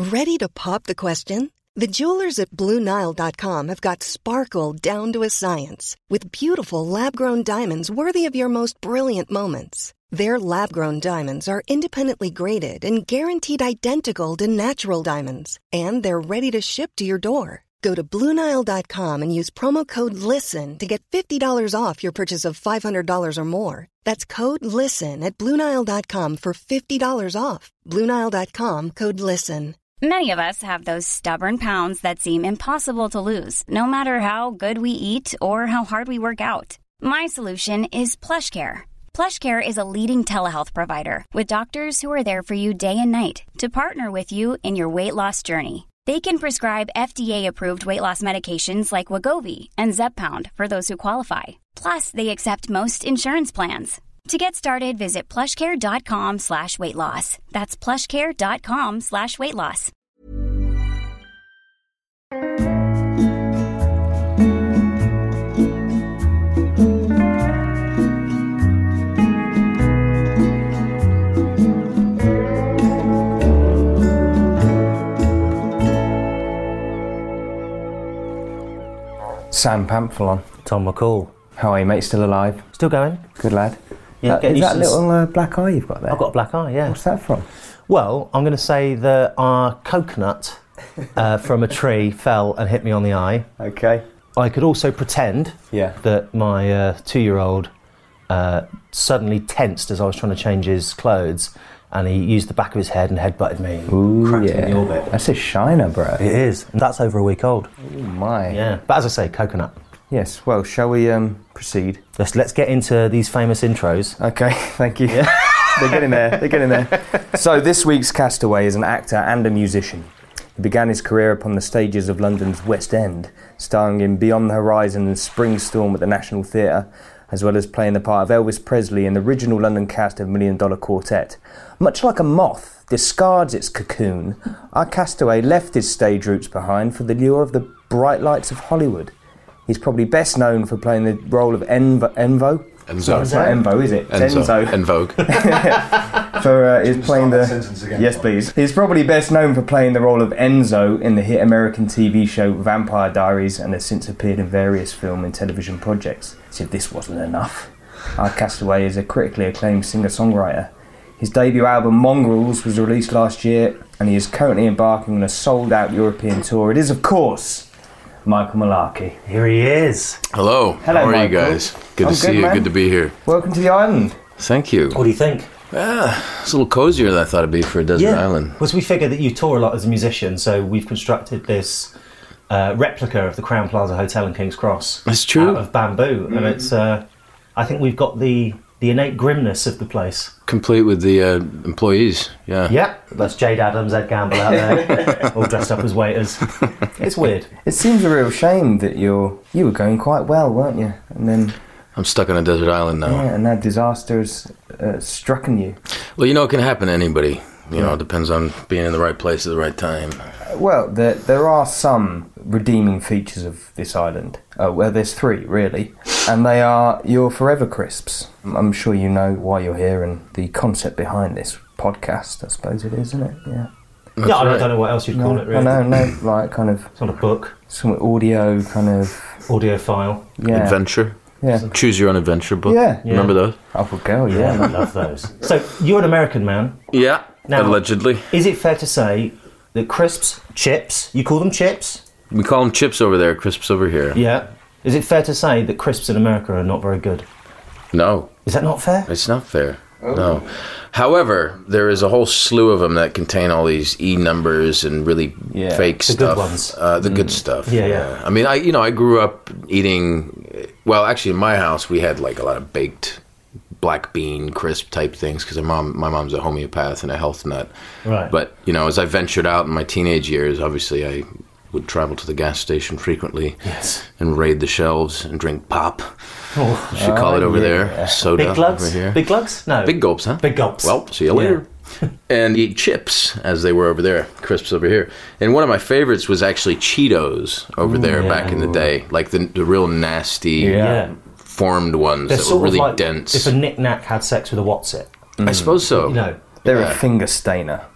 Ready to pop the question? The jewelers at BlueNile.com have got sparkle down to a science with beautiful lab-grown diamonds worthy of your most brilliant moments. Their lab-grown diamonds are independently graded and guaranteed identical to natural diamonds, and they're ready to ship to your door. Go to BlueNile.com and use promo code LISTEN to get $50 off your purchase of $500 or more. That's code LISTEN at BlueNile.com for $50 off. BlueNile.com, code LISTEN. Many of us have those stubborn pounds that seem impossible to lose, no matter how good we eat or how hard we work out. My solution is PlushCare. PlushCare is a leading telehealth provider with doctors who are there for you day and night to partner with you in your weight loss journey. They can prescribe FDA-approved weight loss medications like Wegovy and Zepbound for those who qualify. Plus, they accept most insurance plans. To get started, visit plushcare.com/weightloss. That's plushcare.com/weightloss. Sam Pamphilon. Tom McCall. How are you, mate? Still alive? Still going? Good lad. Yeah, Is that little black eye you've got there? I've got a black eye, yeah. What's that from? Well, I'm going to say that our coconut from a tree fell and hit me on the eye. Okay. I could also pretend that my 2-year-old suddenly tensed as I was trying to change his clothes, and he used the back of his head and headbutted me and cracked me in the orbit. That's a shiner, bro. It is. And that's over a week old. Oh, my. Yeah. But as I say, coconut. Yes, well, shall we proceed? Let's get into these famous intros. Okay, thank you. Yeah. They're getting there. So this week's castaway is an actor and a musician. He began his career upon the stages of London's West End, starring in Beyond the Horizon and Spring Storm at the National Theatre, as well as playing the part of Elvis Presley in the original London cast of $1 Million Quartet. Much like a moth discards its cocoon, our castaway left his stage roots behind for the lure of the bright lights of Hollywood. He's probably best known for playing the role of Envo. Enzo. It's not Envo, is it? Enzo. En vogue. He's playing the... Yes, please. He's probably best known for playing the role of Enzo in the hit American TV show Vampire Diaries, and has since appeared in various film and television projects. As if this wasn't enough, our castaway is a critically acclaimed singer-songwriter. His debut album Mongrels was released last year, and he is currently embarking on a sold-out European tour. It is, of course, Michael Malarkey. Here he is. Hello. How are Michael. you guys? Good to see you. Man. Good to be here. Welcome to the island. Thank you. What do you think? It's a little cozier than I thought it'd be for a desert island. Because we figured that you tour a lot as a musician, so we've constructed this replica of the Crowne Plaza Hotel in King's Cross. That's true. Out of bamboo, and it's. I think we've got the innate grimness of the place. Complete with the employees. Yeah. Yep. That's Jade Adams, Ed Gamble out there, all dressed up as waiters. It's weird. It seems a real shame that you were going quite well, weren't you? And then I'm stuck on a desert island now. Yeah, and that disaster has struck you. Well, you know, it can happen to anybody. You know, it depends on being in the right place at the right time. Well, there are some redeeming features of this island. Well, there's 3, really. And they are your Forever Crisps. I'm sure you know why you're here and the concept behind this podcast, I suppose it is, isn't it? Yeah. That's I don't know what else you'd call it, really. No, like kind of... It's not a book. Some audio kind of... Audio file. Yeah. Adventure. Yeah. Choose your own adventure book. Yeah. Remember those? Upper girl, yeah. I love those. So, you're an American man. Yeah, now, allegedly. Is it fair to say that crisps, chips, you call them chips? We call them chips over there, crisps over here. Yeah. Is it fair to say that crisps in America are not very good? No. Is that not fair? It's not fair. Oh. No. However, there is a whole slew of them that contain all these E numbers and really fake stuff. The good ones. The good stuff. Yeah. I mean, I grew up eating. Well, actually, in my house, we had like a lot of baked black bean crisp type things because my mom's a homeopath and a health nut. Right. But as I ventured out in my teenage years, obviously I would travel to the gas station frequently. Yes. And raid the shelves and drink pop. You should call it over there. Soda Big glugs? over here. Big glugs? No. Big gulps, huh? Big gulps. Well, see you later. And eat chips, as they were over there. Crisps over here. And one of my favorites was actually Cheetos over there back in the day. Like the real nasty, formed ones that were really dense. If a knick-knack had sex with a what's-it. I suppose so. They're a finger stainer.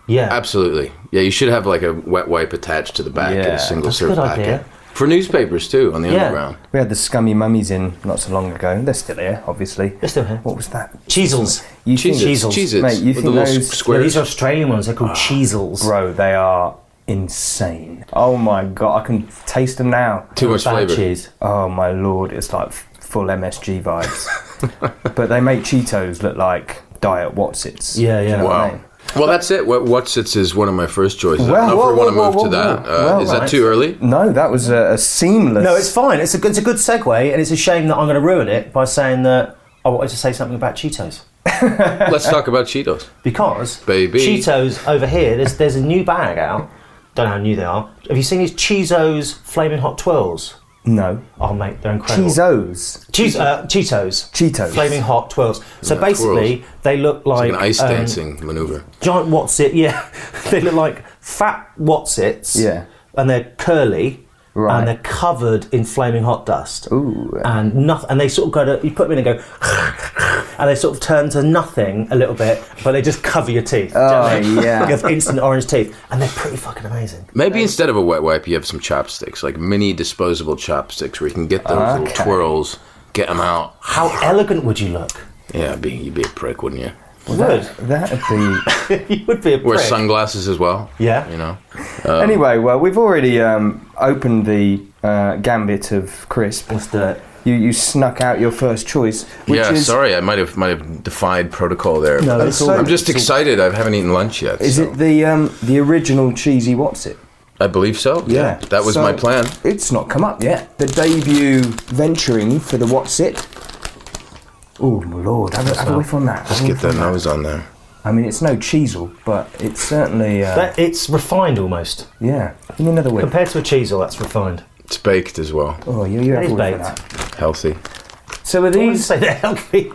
Yeah. Absolutely. Yeah, you should have like a wet wipe attached to the back in a single That's a serve good packet. idea. For newspapers too, on the underground. We had the Scummy Mummies in not so long ago. They're still here, obviously. They're still here. What was that? Cheezels. Cheez-Its. Mate, you With think the little those... squares. Yeah, these are Australian ones. They're called Cheezels. Bro, they are insane. Oh my God, I can taste them now. Too much Bad flavour. cheese. Oh my Lord, it's like full MSG vibes. But they make Cheetos look like Diet Wotsits. Yeah, yeah. Do you know what I Wow. mean? Well, that's it. Whatsits is one of my first choices. Well, I don't know if we want to whoa, move whoa, to that. whoa. Is Well, that too early? No, that was a seamless... No, it's fine. It's a good segue, and it's a shame that I'm going to ruin it by saying that I wanted to say something about Cheetos. Let's talk about Cheetos. Because Baby. Cheetos over here, there's a new bag out. Don't know how new they are. Have you seen these Cheetos Flaming Hot Twirls? No. Oh, mate, they're incredible. Cheezos. Cheetos. Cheetos. Flaming Hot Twirls. So Yeah, basically, twirls. they look like... Like an ice dancing maneuver. Giant Wotsit, yeah. They look like fat Wotsits. Yeah. And they're curly. Right. And they're covered in flaming hot dust. Ooh. And nothing. And they sort of go to... You put them in and go... And they sort of turn to nothing a little bit, but they just cover your teeth. Oh, yeah. You have instant orange teeth. And they're pretty fucking amazing. Maybe instead of a wet wipe, you have some chopsticks, like mini disposable chopsticks, where you can get those little Okay. twirls, get them out. How elegant would you look? Yeah, you'd be a prick, wouldn't you? That'd be... You would be a Wear prick. sunglasses as well. Yeah. You know. Anyway, well, we've already opened the gambit of crisp. Let's do it. You snuck out your first choice, which Yeah, is... sorry, I might have defied protocol there. No, it's all I'm just excited. I haven't eaten lunch yet. Is so. it the original cheesy Wotsit? I believe so. That was So, my plan. It's not come up yet. The debut venturing for the Wotsit. Oh my Lord! Have a whiff on that. Let's get that nose on there. I mean, it's no cheesel, but it's certainly It's refined almost. yeah. Give me another whiff. Compared to a cheesel, that's refined. It's baked as well. Oh, you have It is a whiff of baked. that. Healthy. So are I wouldn't these? say they're healthy.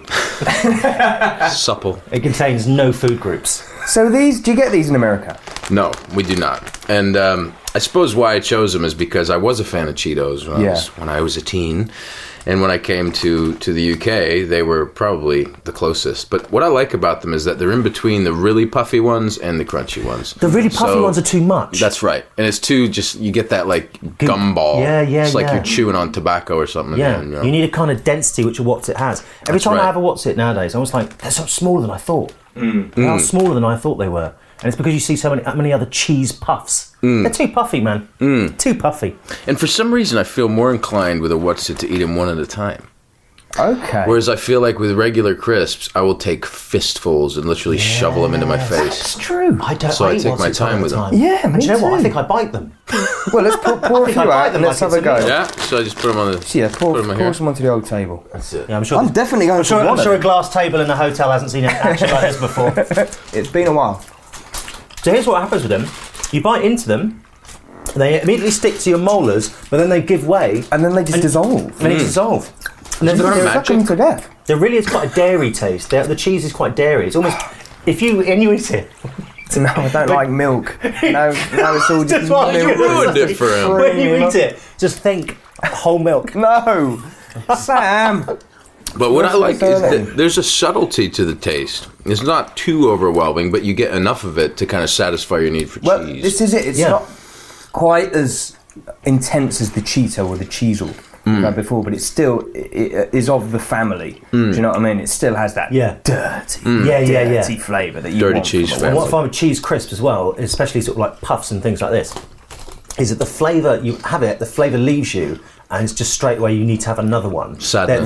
Supple. It contains no food groups. So these? Do you get these in America? No, we do not. And I suppose why I chose them is because I was a fan of Cheetos when I was a teen. And when I came to the UK, they were probably the closest. But what I like about them is that they're in between the really puffy ones and the crunchy ones. The really puffy ones are too much. That's right. And it's too you get that like gumball. Yeah, It's like yeah. you're chewing on tobacco or something. Yeah, And, you need a kind of density which a Wotsit has. Every That's time I right. have a Wotsit nowadays, I was like, they're so smaller than I thought. They are smaller than I thought they were. And it's because you see so many other cheese puffs. They're too puffy, man. Too puffy. And for some reason, I feel more inclined with a Wotsit to eat them one at a time. Okay. Whereas I feel like with regular crisps, I will take fistfuls and literally shovel them into my face. It's true. I don't. So I eat take my Wotsits time all with the them. time. Yeah, And me do you know what? I too. think I bite them. Well, let's pour a think few I buy out them and let's like have a it's a go. meal. Yeah, so I just put them on the. So yeah, pour put 'em in here. some onto the old table. That's it. Yeah, I'm sure. I'm definitely going for I'm one. sure a of glass table in a hotel hasn't seen an action like this before. them. It's been a while. So here's what happens with them: you bite into them, they immediately stick to your molars, but then they give way And then they just dissolve. and they dissolve. And there's Isn't that there- magic? Suck them to death. there really is quite a dairy taste. The cheese is quite dairy. It's almost if you eat it. No, I don't like milk. No, it's all just That's what I was milk. gonna Ruined it for him. When you eat it, just think whole milk. No, Sam. But what I like is Surname. that there's a subtlety to the taste. It's not too overwhelming, but you get enough of it to kind of satisfy your need for Well, cheese. this is it. It's Yeah. not quite as intense as the Cheeto or the Cheezle we've had before, but it still is of the family. Do you know what I mean? It still has that Yeah. dirty, Yeah. dirty flavour that you Dirty want cheese from a flavour. And what I Wotsit. find with cheese crisps as well, especially sort of like puffs and things like this, is that the flavour you have it, the flavour leaves you, and it's just straight away you need to have another one. Sadness.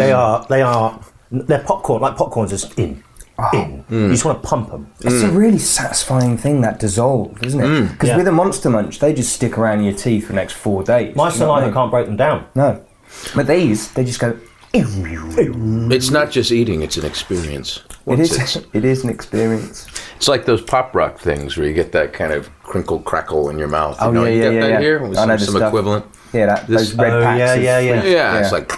They're popcorn, like popcorn's just in. You just want to pump them. It's a really satisfying thing, that dissolve, isn't it? Because Yeah. with a Monster Munch, they just stick around your teeth for the next 4 days. My Do you know what I saliva mean? can't break them down. No. But these, they just go... It's not just eating; it's an experience. It is an experience. It's like those pop rock things where you get that kind of crinkle crackle in your mouth. You know, you get that here with I know some the stuff. equivalent. Yeah, those red Oh, packs. yeah, of yeah. sweet- Yeah, it's like.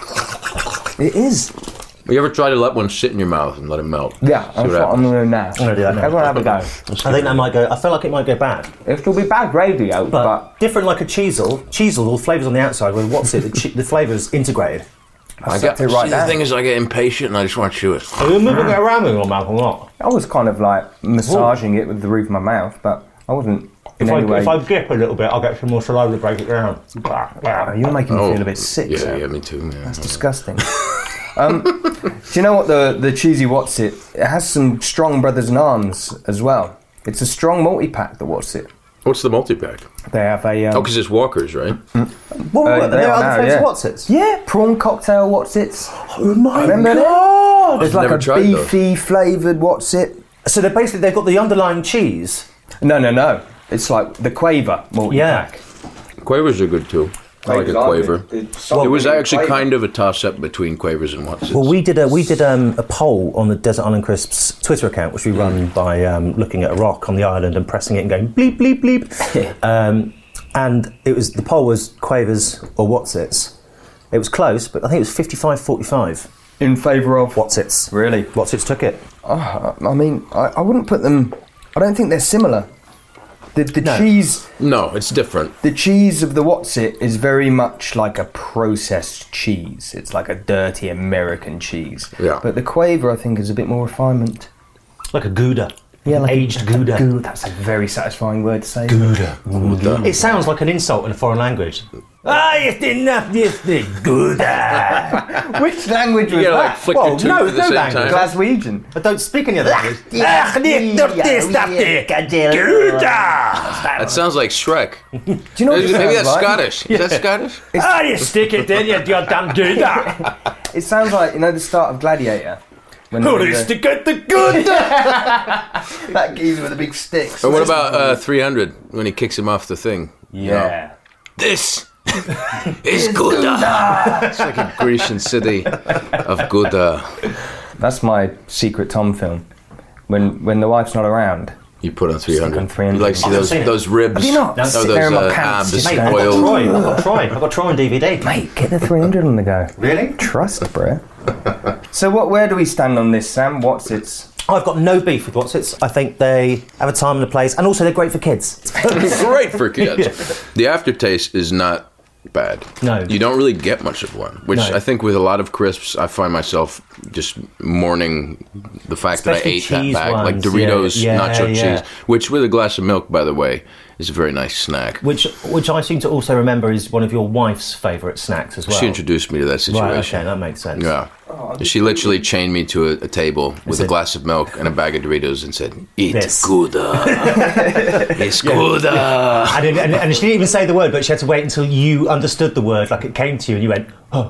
It is. You ever try to let one sit in your mouth and let it melt? Yeah, See that's what what I'm happens. going to do now. I'm gonna do that now. Everyone have a go. I think that might go. I feel like it might go bad. It'll be bad radio, but Different like a cheesel. Cheesel, all flavours on the outside. With what's it? The flavours integrated. I sucked it right see, down. the thing is, I get impatient and I just want to chew it. Are you moving it around with your mouth or not? I was kind of like massaging it with the roof of my mouth, but I wasn't. If I grip a little bit, I'll get some more saliva to break it down. You're making me feel a bit sick. Yeah, me too. Yeah. That's disgusting. Do you know what the cheesy What's-It? It has some strong brothers in arms as well. It's a strong multi-pack, the What's-It. What's the multi-pack? They have a... because it's Walker's, right? There are other fancy What's-Its? Yeah, prawn cocktail What's-Its. Oh my God! There's like a beefy flavoured What's-It. So they've got the underlying cheese? No. It's like the Quaver multi-pack. Quavers are good too. I like a Quaver. It was actually kind of a toss-up between Quavers and What's-Its. Well, we did a poll on the Desert Island Crisps Twitter account, which we run by looking at a rock on the island and pressing it and going bleep, bleep, bleep. And the poll was Quavers or What's-Its. It was close, but I think it was 55-45. In favour of? What's-Its. Really? What's-Its took it. I mean, I wouldn't put them... I don't think they're similar. The cheese... No, it's different. The cheese of the What's-It is very much like a processed cheese. It's like a dirty American cheese. Yeah. But the Quaver, I think, is a bit more refinement. Like a Gouda. Yeah, like aged Gouda. That's a very satisfying word to say. Gouda. It sounds like an insult in a foreign language. It's enough, the Gouda. Which language was that? Like flick your tooth at the same time. Glaswegian. I don't speak any other language. That sounds like Shrek. Do you know what Maybe that's like? Scottish. Is that Scottish? You stick it in, you goddamn Gouda. It sounds like, the start of Gladiator. Stick it the Gouda. That geezer with the big sticks. Or what about 300 when he kicks him off the thing? Yeah. This is Gouda. It's like a Grecian city of Gouda. That's my secret Tom film. When the wife's not around, you put on 300. 300. You like see those ribs? Have you not? Those abs Mate, spoiled. I've got Troy on DVD. Mate, get the 300 on the go. Really? Trust, bro. So where do we stand on this, Sam? What's-Its? I've got no beef with What's-Its. I think they have a time and a place, and also they're great for kids. Great for kids. The aftertaste is not bad. No. You don't really get much of one, which I think with a lot of crisps, I find myself just mourning the fact that I ate that bag. Ones, like Doritos nacho cheese, which with a glass of milk, by the way, is a very nice snack. Which I seem to also remember is one of your wife's favourite snacks as well. She introduced me to that situation. Right, okay, that makes sense. Yeah. She literally chained me to a table with a glass of milk and a bag of Doritos and said, "Eat Gouda." It's Gouda. And she didn't even say the word, but she had to wait until you understood the word, like it came to you, and you went,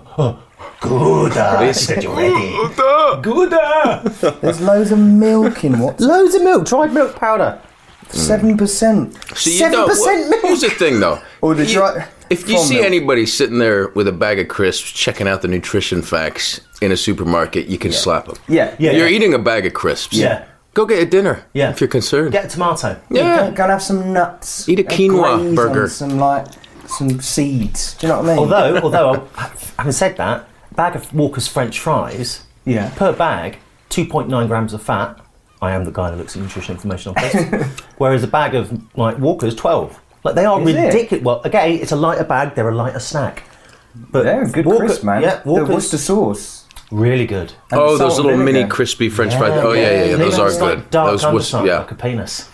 Gouda. It's Gouda. Gouda. There's loads of milk in What's-It. Loads of milk, dried milk powder. 7%. So 7% milk. Here's the thing, though. If you see anybody sitting there with a bag of crisps checking out the nutrition facts in a supermarket, you can slap them. Yeah. You're eating a bag of crisps. Yeah. Go get a dinner if you're concerned. Get a tomato. Yeah. Go and have some nuts. Eat a quinoa burger. Some seeds. Do you know what I mean? Although having said that, a bag of Walker's French fries, per bag, 2.9 grams of fat. I am the guy that looks at nutrition information on Facebook. Whereas a bag of Walker's 12. Like they are ridiculous. Well, again, it's a lighter bag. They're a lighter snack. But they're a good crisp, man. Yeah, the Worcester sauce. Really good. And those little mini crispy French fries. Oh yeah. Those are good. Like dark those underside, like a penis.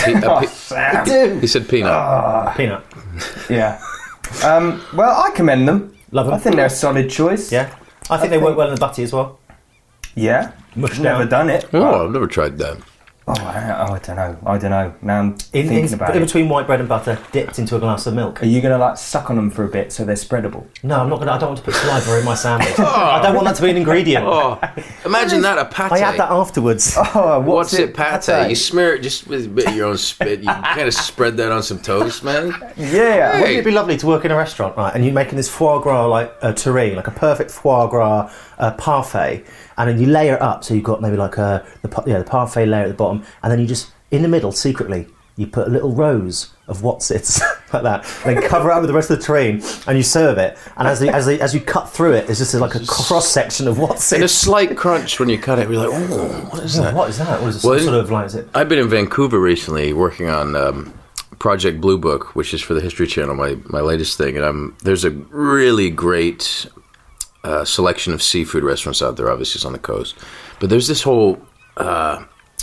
He said peanut. Peanut. Yeah. Well, I commend them. Love them. I think they're a solid choice. Yeah. I think they work well in the butty as well. Yeah. Mushed Never down. done it. Oh, I've never tried that. I don't know. Now I'm thinking about it. In between white bread and butter, dipped into a glass of milk. Are you going to suck on them for a bit so they're spreadable? No, I'm not going to. I don't want to put saliva in my sandwich. I don't want that to be an ingredient. Imagine that, a pate. I had that afterwards. What's it, pate? You smear it just with a bit of your own spit. You kind of spread that on some toast, man. Yeah. Wouldn't it be lovely to work in a restaurant, right? And you're making this foie gras terrine, like a perfect foie gras parfait, and then you layer it up. So you've got maybe like the parfait layer at the bottom, and then you just in the middle secretly you put a little rose of What's-Its like that, and then cover it up with the rest of the terrine, and you serve it. And as you cut through it, there's just like a cross section of What's-Its. And a slight crunch when you cut it. You're like, oh, what is that? What is that? What is it? Sort of like is it? I've been in Vancouver recently working on Project Blue Book, which is for the History Channel, my latest thing, and there's a really great selection of seafood restaurants out there. Obviously, it's on the coast, but there's this whole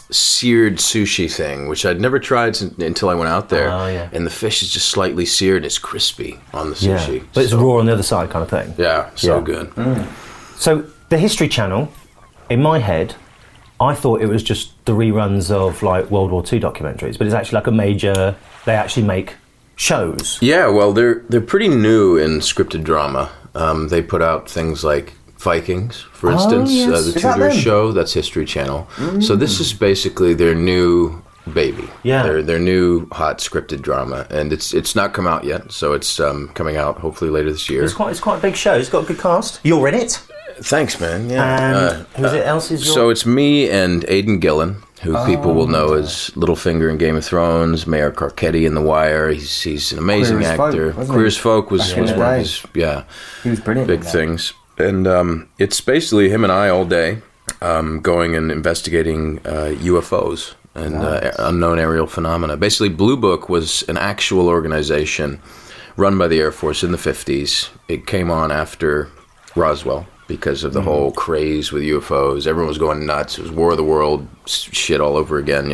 seared sushi thing, which I'd never tried until I went out there. Oh, yeah. And the fish is just slightly seared. It's crispy on the sushi. Yeah. But it's raw on the other side kind of thing. Yeah, so good. So the History Channel, in my head, I thought it was just the reruns of like World War II documentaries, but it's actually like a major. They actually make shows. Yeah, well, they're pretty new in scripted drama. They put out things like Vikings, for instance, the Tudor show. That's History Channel. So this is basically their new baby. Yeah, their new hot scripted drama, and it's not come out yet. So it's coming out hopefully later this year. It's quite a big show. It's got a good cast. You're in it. Thanks, man. Yeah. And who's it else? So it's me and Aidan Gillen, who people will know as Littlefinger in Game of Thrones, Mayor Carcetti in The Wire. He's an amazing actor. Queer as Folk was one of his he was brilliant. Big things. And it's basically him and I all day going and investigating UFOs and unknown aerial phenomena. Basically, Blue Book was an actual organization run by the Air Force in the 50s. It came on after Roswell because of the whole craze with UFOs. Everyone was going nuts. It was War of the World shit all over again,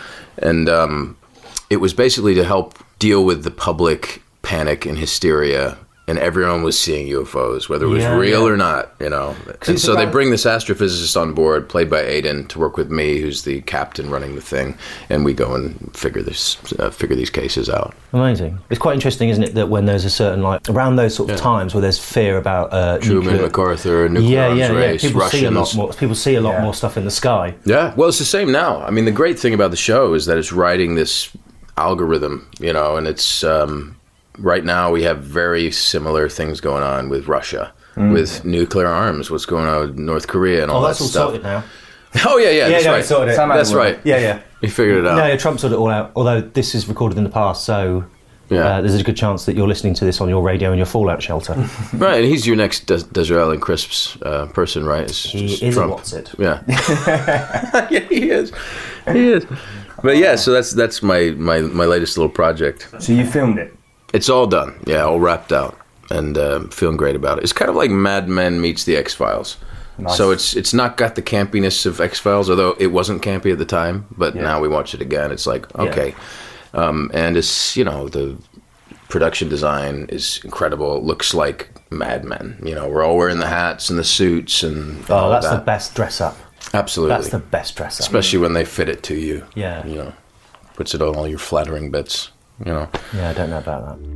And it was basically to help deal with the public panic and hysteria. And everyone was seeing UFOs, whether it was real or not, And so they bring this astrophysicist on board, played by Aidan, to work with me, who's the captain running the thing, and we go and figure these cases out. Amazing. It's quite interesting, isn't it, that when there's a certain, like, around those sort of times where there's fear about Truman, MacArthur, nuclear arms race, people Russians. People see a lot more stuff in the sky. Yeah, well, it's the same now. I mean, the great thing about the show is that it's riding this algorithm, and it's... right now, we have very similar things going on with Russia, with nuclear arms. What's going on with North Korea and all that stuff. That's all sorted now. Oh yeah, that's right. Sorted it. That's right. Yeah. We figured it out. No, Trump sorted it all out. Although this is recorded in the past, so there's a good chance that you're listening to this on your radio in your fallout shelter. Right, and he's your next Desiree and Crisps person, right? He is Trump. What's it? Yeah. Yeah, he is. But yeah, so that's my latest little project. So you filmed it? It's all done, all wrapped out, and feeling great about it. It's kind of like Mad Men meets the X-Files. Nice. So it's not got the campiness of X-Files, although it wasn't campy at the time, but now we watch it again. It's like, okay. And it's, the production design is incredible. It looks like Mad Men. We're all wearing the hats and the suits and all that's that. the best dress-up. Absolutely. That's the best dress-up. Especially when they fit it to you. Yeah. Puts it on all your flattering bits. Yeah, I don't know about that.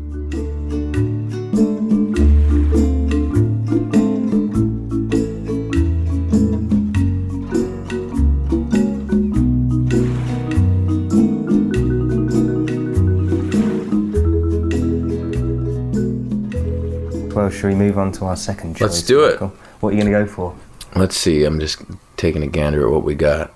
Well, shall we move on to our second choice? Let's do it. Michael? What are you going to go for? Let's see. I'm just taking a gander at what we got.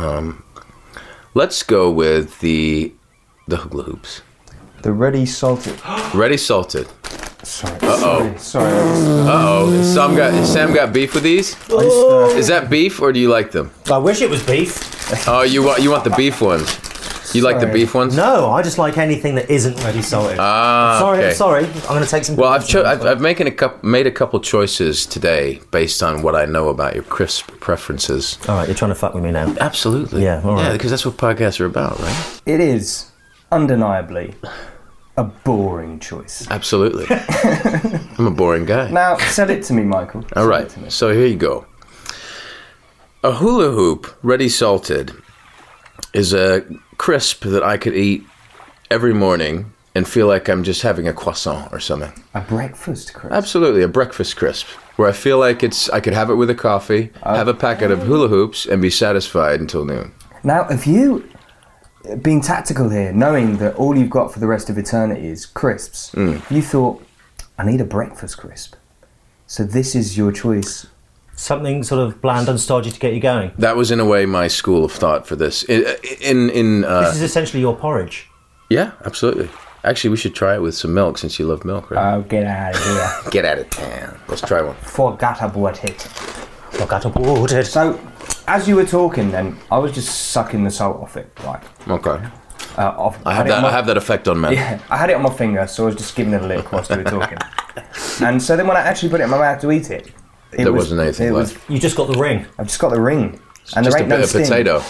Let's go with the hula hoops. The Ready Salted. Ready Salted. Sorry. Sorry. Sam got beef with these? Is that beef or do you like them? I wish it was beef. Oh, you want the beef ones? You like the beef ones? No, I just like anything that isn't ready salted. Okay. Sorry. I'm going to take some. Well, I've made a couple choices today based on what I know about your crisp preferences. All right, you're trying to fuck with me now. Absolutely. Yeah. All right. Yeah, because that's what podcasts are about, right? It is undeniably a boring choice. Absolutely. I'm a boring guy. Now, sell it to me, Michael. All right. So here you go. A hula hoop, ready salted, is a crisp that I could eat every morning and feel like I'm just having a croissant or something. A breakfast crisp? Absolutely, a breakfast crisp, where I feel like I could have it with a coffee, have a packet of hula hoops, and be satisfied until noon. Now, have you been tactical here, knowing that all you've got for the rest of eternity is crisps? You thought, I need a breakfast crisp. So this is your choice. Something sort of bland and stodgy to get you going. That was, in a way, my school of thought for this. This is essentially your porridge. Yeah, absolutely. Actually, we should try it with some milk, since you love milk, right? Oh, get out of here. Get out of town. Let's try one. Forgot about it. So, as you were talking then, I was just sucking the salt off it, right? Okay. I have that effect on men. Yeah, I had it on my finger, so I was just giving it a lick whilst we were talking. And so then when I actually put it in my mouth to eat it, there wasn't anything left. You just got the ring. I've just got the ring. And there ain't no sting. Potato.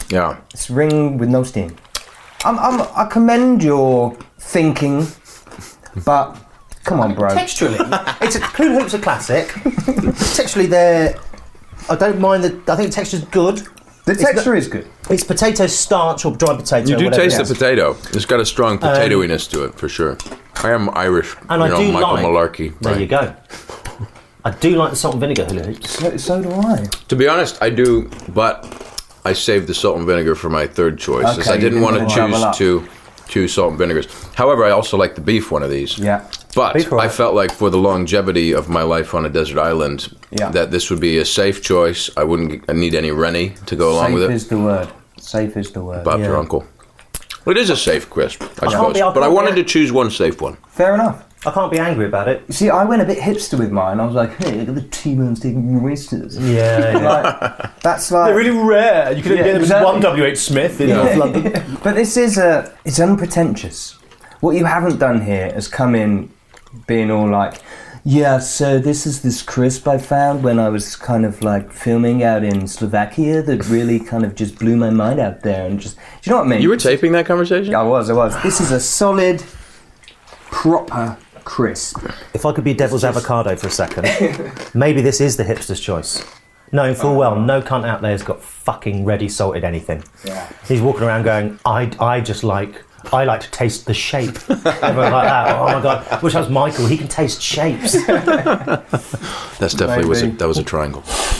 Yeah. It's ring with no sting. I commend your thinking, but come on, bro. Texturally, hula hoops are classic. Texturally, I don't mind I think the texture's good. The texture is good. It's potato starch or dried potato. You do taste the potato. It's got a strong potatoiness to it, for sure. I am Irish. And I do Michael like... Malarkey. There you go. I do like the salt and vinegar hula hoops. So do I. To be honest, I do, but I saved the salt and vinegar for my third choice, as I didn't want to choose two salt and vinegars. However, I also like the beef one of these. Yeah. But I felt like for the longevity of my life on a desert island, that this would be a safe choice. I wouldn't need any Rennie to go along with it. Safe is the word. Bob's your uncle. Well, it is a safe crisp, I suppose. But I wanted to choose one safe one. Fair enough. I can't be angry about it. You see, I went a bit hipster with mine. I was like, hey, look at the T-bones taking oysters. Yeah. That's like... They're really rare. You could get them at 1 W.H. Smith in North London. But this is it's unpretentious. What you haven't done here is come in being all like, yeah, so this is this crisp I found when I was kind of like filming out in Slovakia that really kind of just blew my mind out there. And just, do you know what I mean? You were taping that conversation? I was. This is a solid, proper crisp. If I could be devil's avocado for a second, maybe this is the hipster's choice. Knowing full well no cunt out there has got fucking ready salted anything. Yeah. He's walking around going, I like to taste the shape. Everyone like that. Oh my god! Wish I was Michael. He can taste shapes. That's definitely that was a triangle.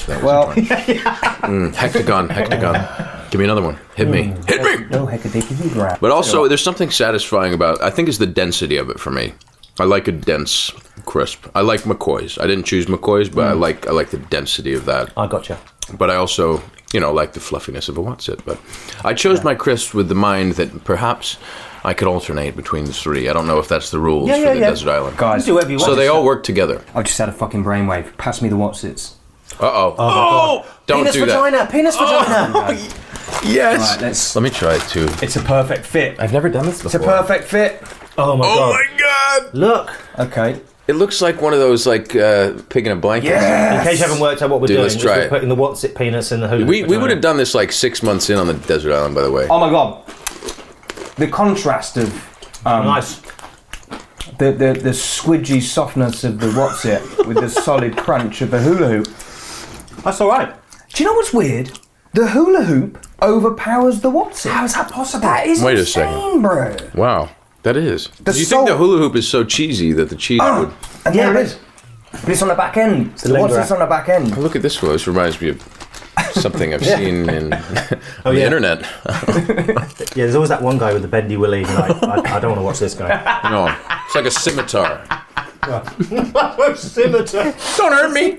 Hectagon. Give me another one. Hit me. No hecadicity. But also, there's something satisfying about. I think it's the density of it for me. I like a dense crisp. I like McCoy's. I didn't choose McCoy's, but I like the density of that. I gotcha. But I also, like the fluffiness of a What's-It. But I chose my crisps with the mind that perhaps I could alternate between the three. I don't know if that's the rules for the desert island. Guys, do whatever you want. So they all work together. I just had a fucking brainwave. Pass me the What's-Its. Uh-oh. Oh, don't do that. Penis vagina. Yes. Right, let me try it too. It's a perfect fit. I've never done this before. It's a perfect fit. Oh my god. Look. Okay. It looks like one of those pig in a blanket. Yes. In case you haven't worked out what we're doing, let's try it. Putting the What's-It penis in the hula. We would have done this like 6 months in on the desert island, by the way. Oh my god. The contrast of nice. The squidgy softness of the What's-It with the solid crunch of the hula hoop. That's all right. Do you know what's weird? The hula hoop overpowers the What's-It. How is that possible? That is Wait insane, a second, bro. Wow, that is. Do you think the hula hoop is so cheesy that the cheese would? And there it is. But it's on the back end. The What's-It's on the back end. Oh, look at this one. This reminds me of something I've seen on the internet. Yeah, there's always that one guy with the bendy willy. Like, I don't want to watch this guy. No, it's like a scimitar. Scimitar. Don't hurt me.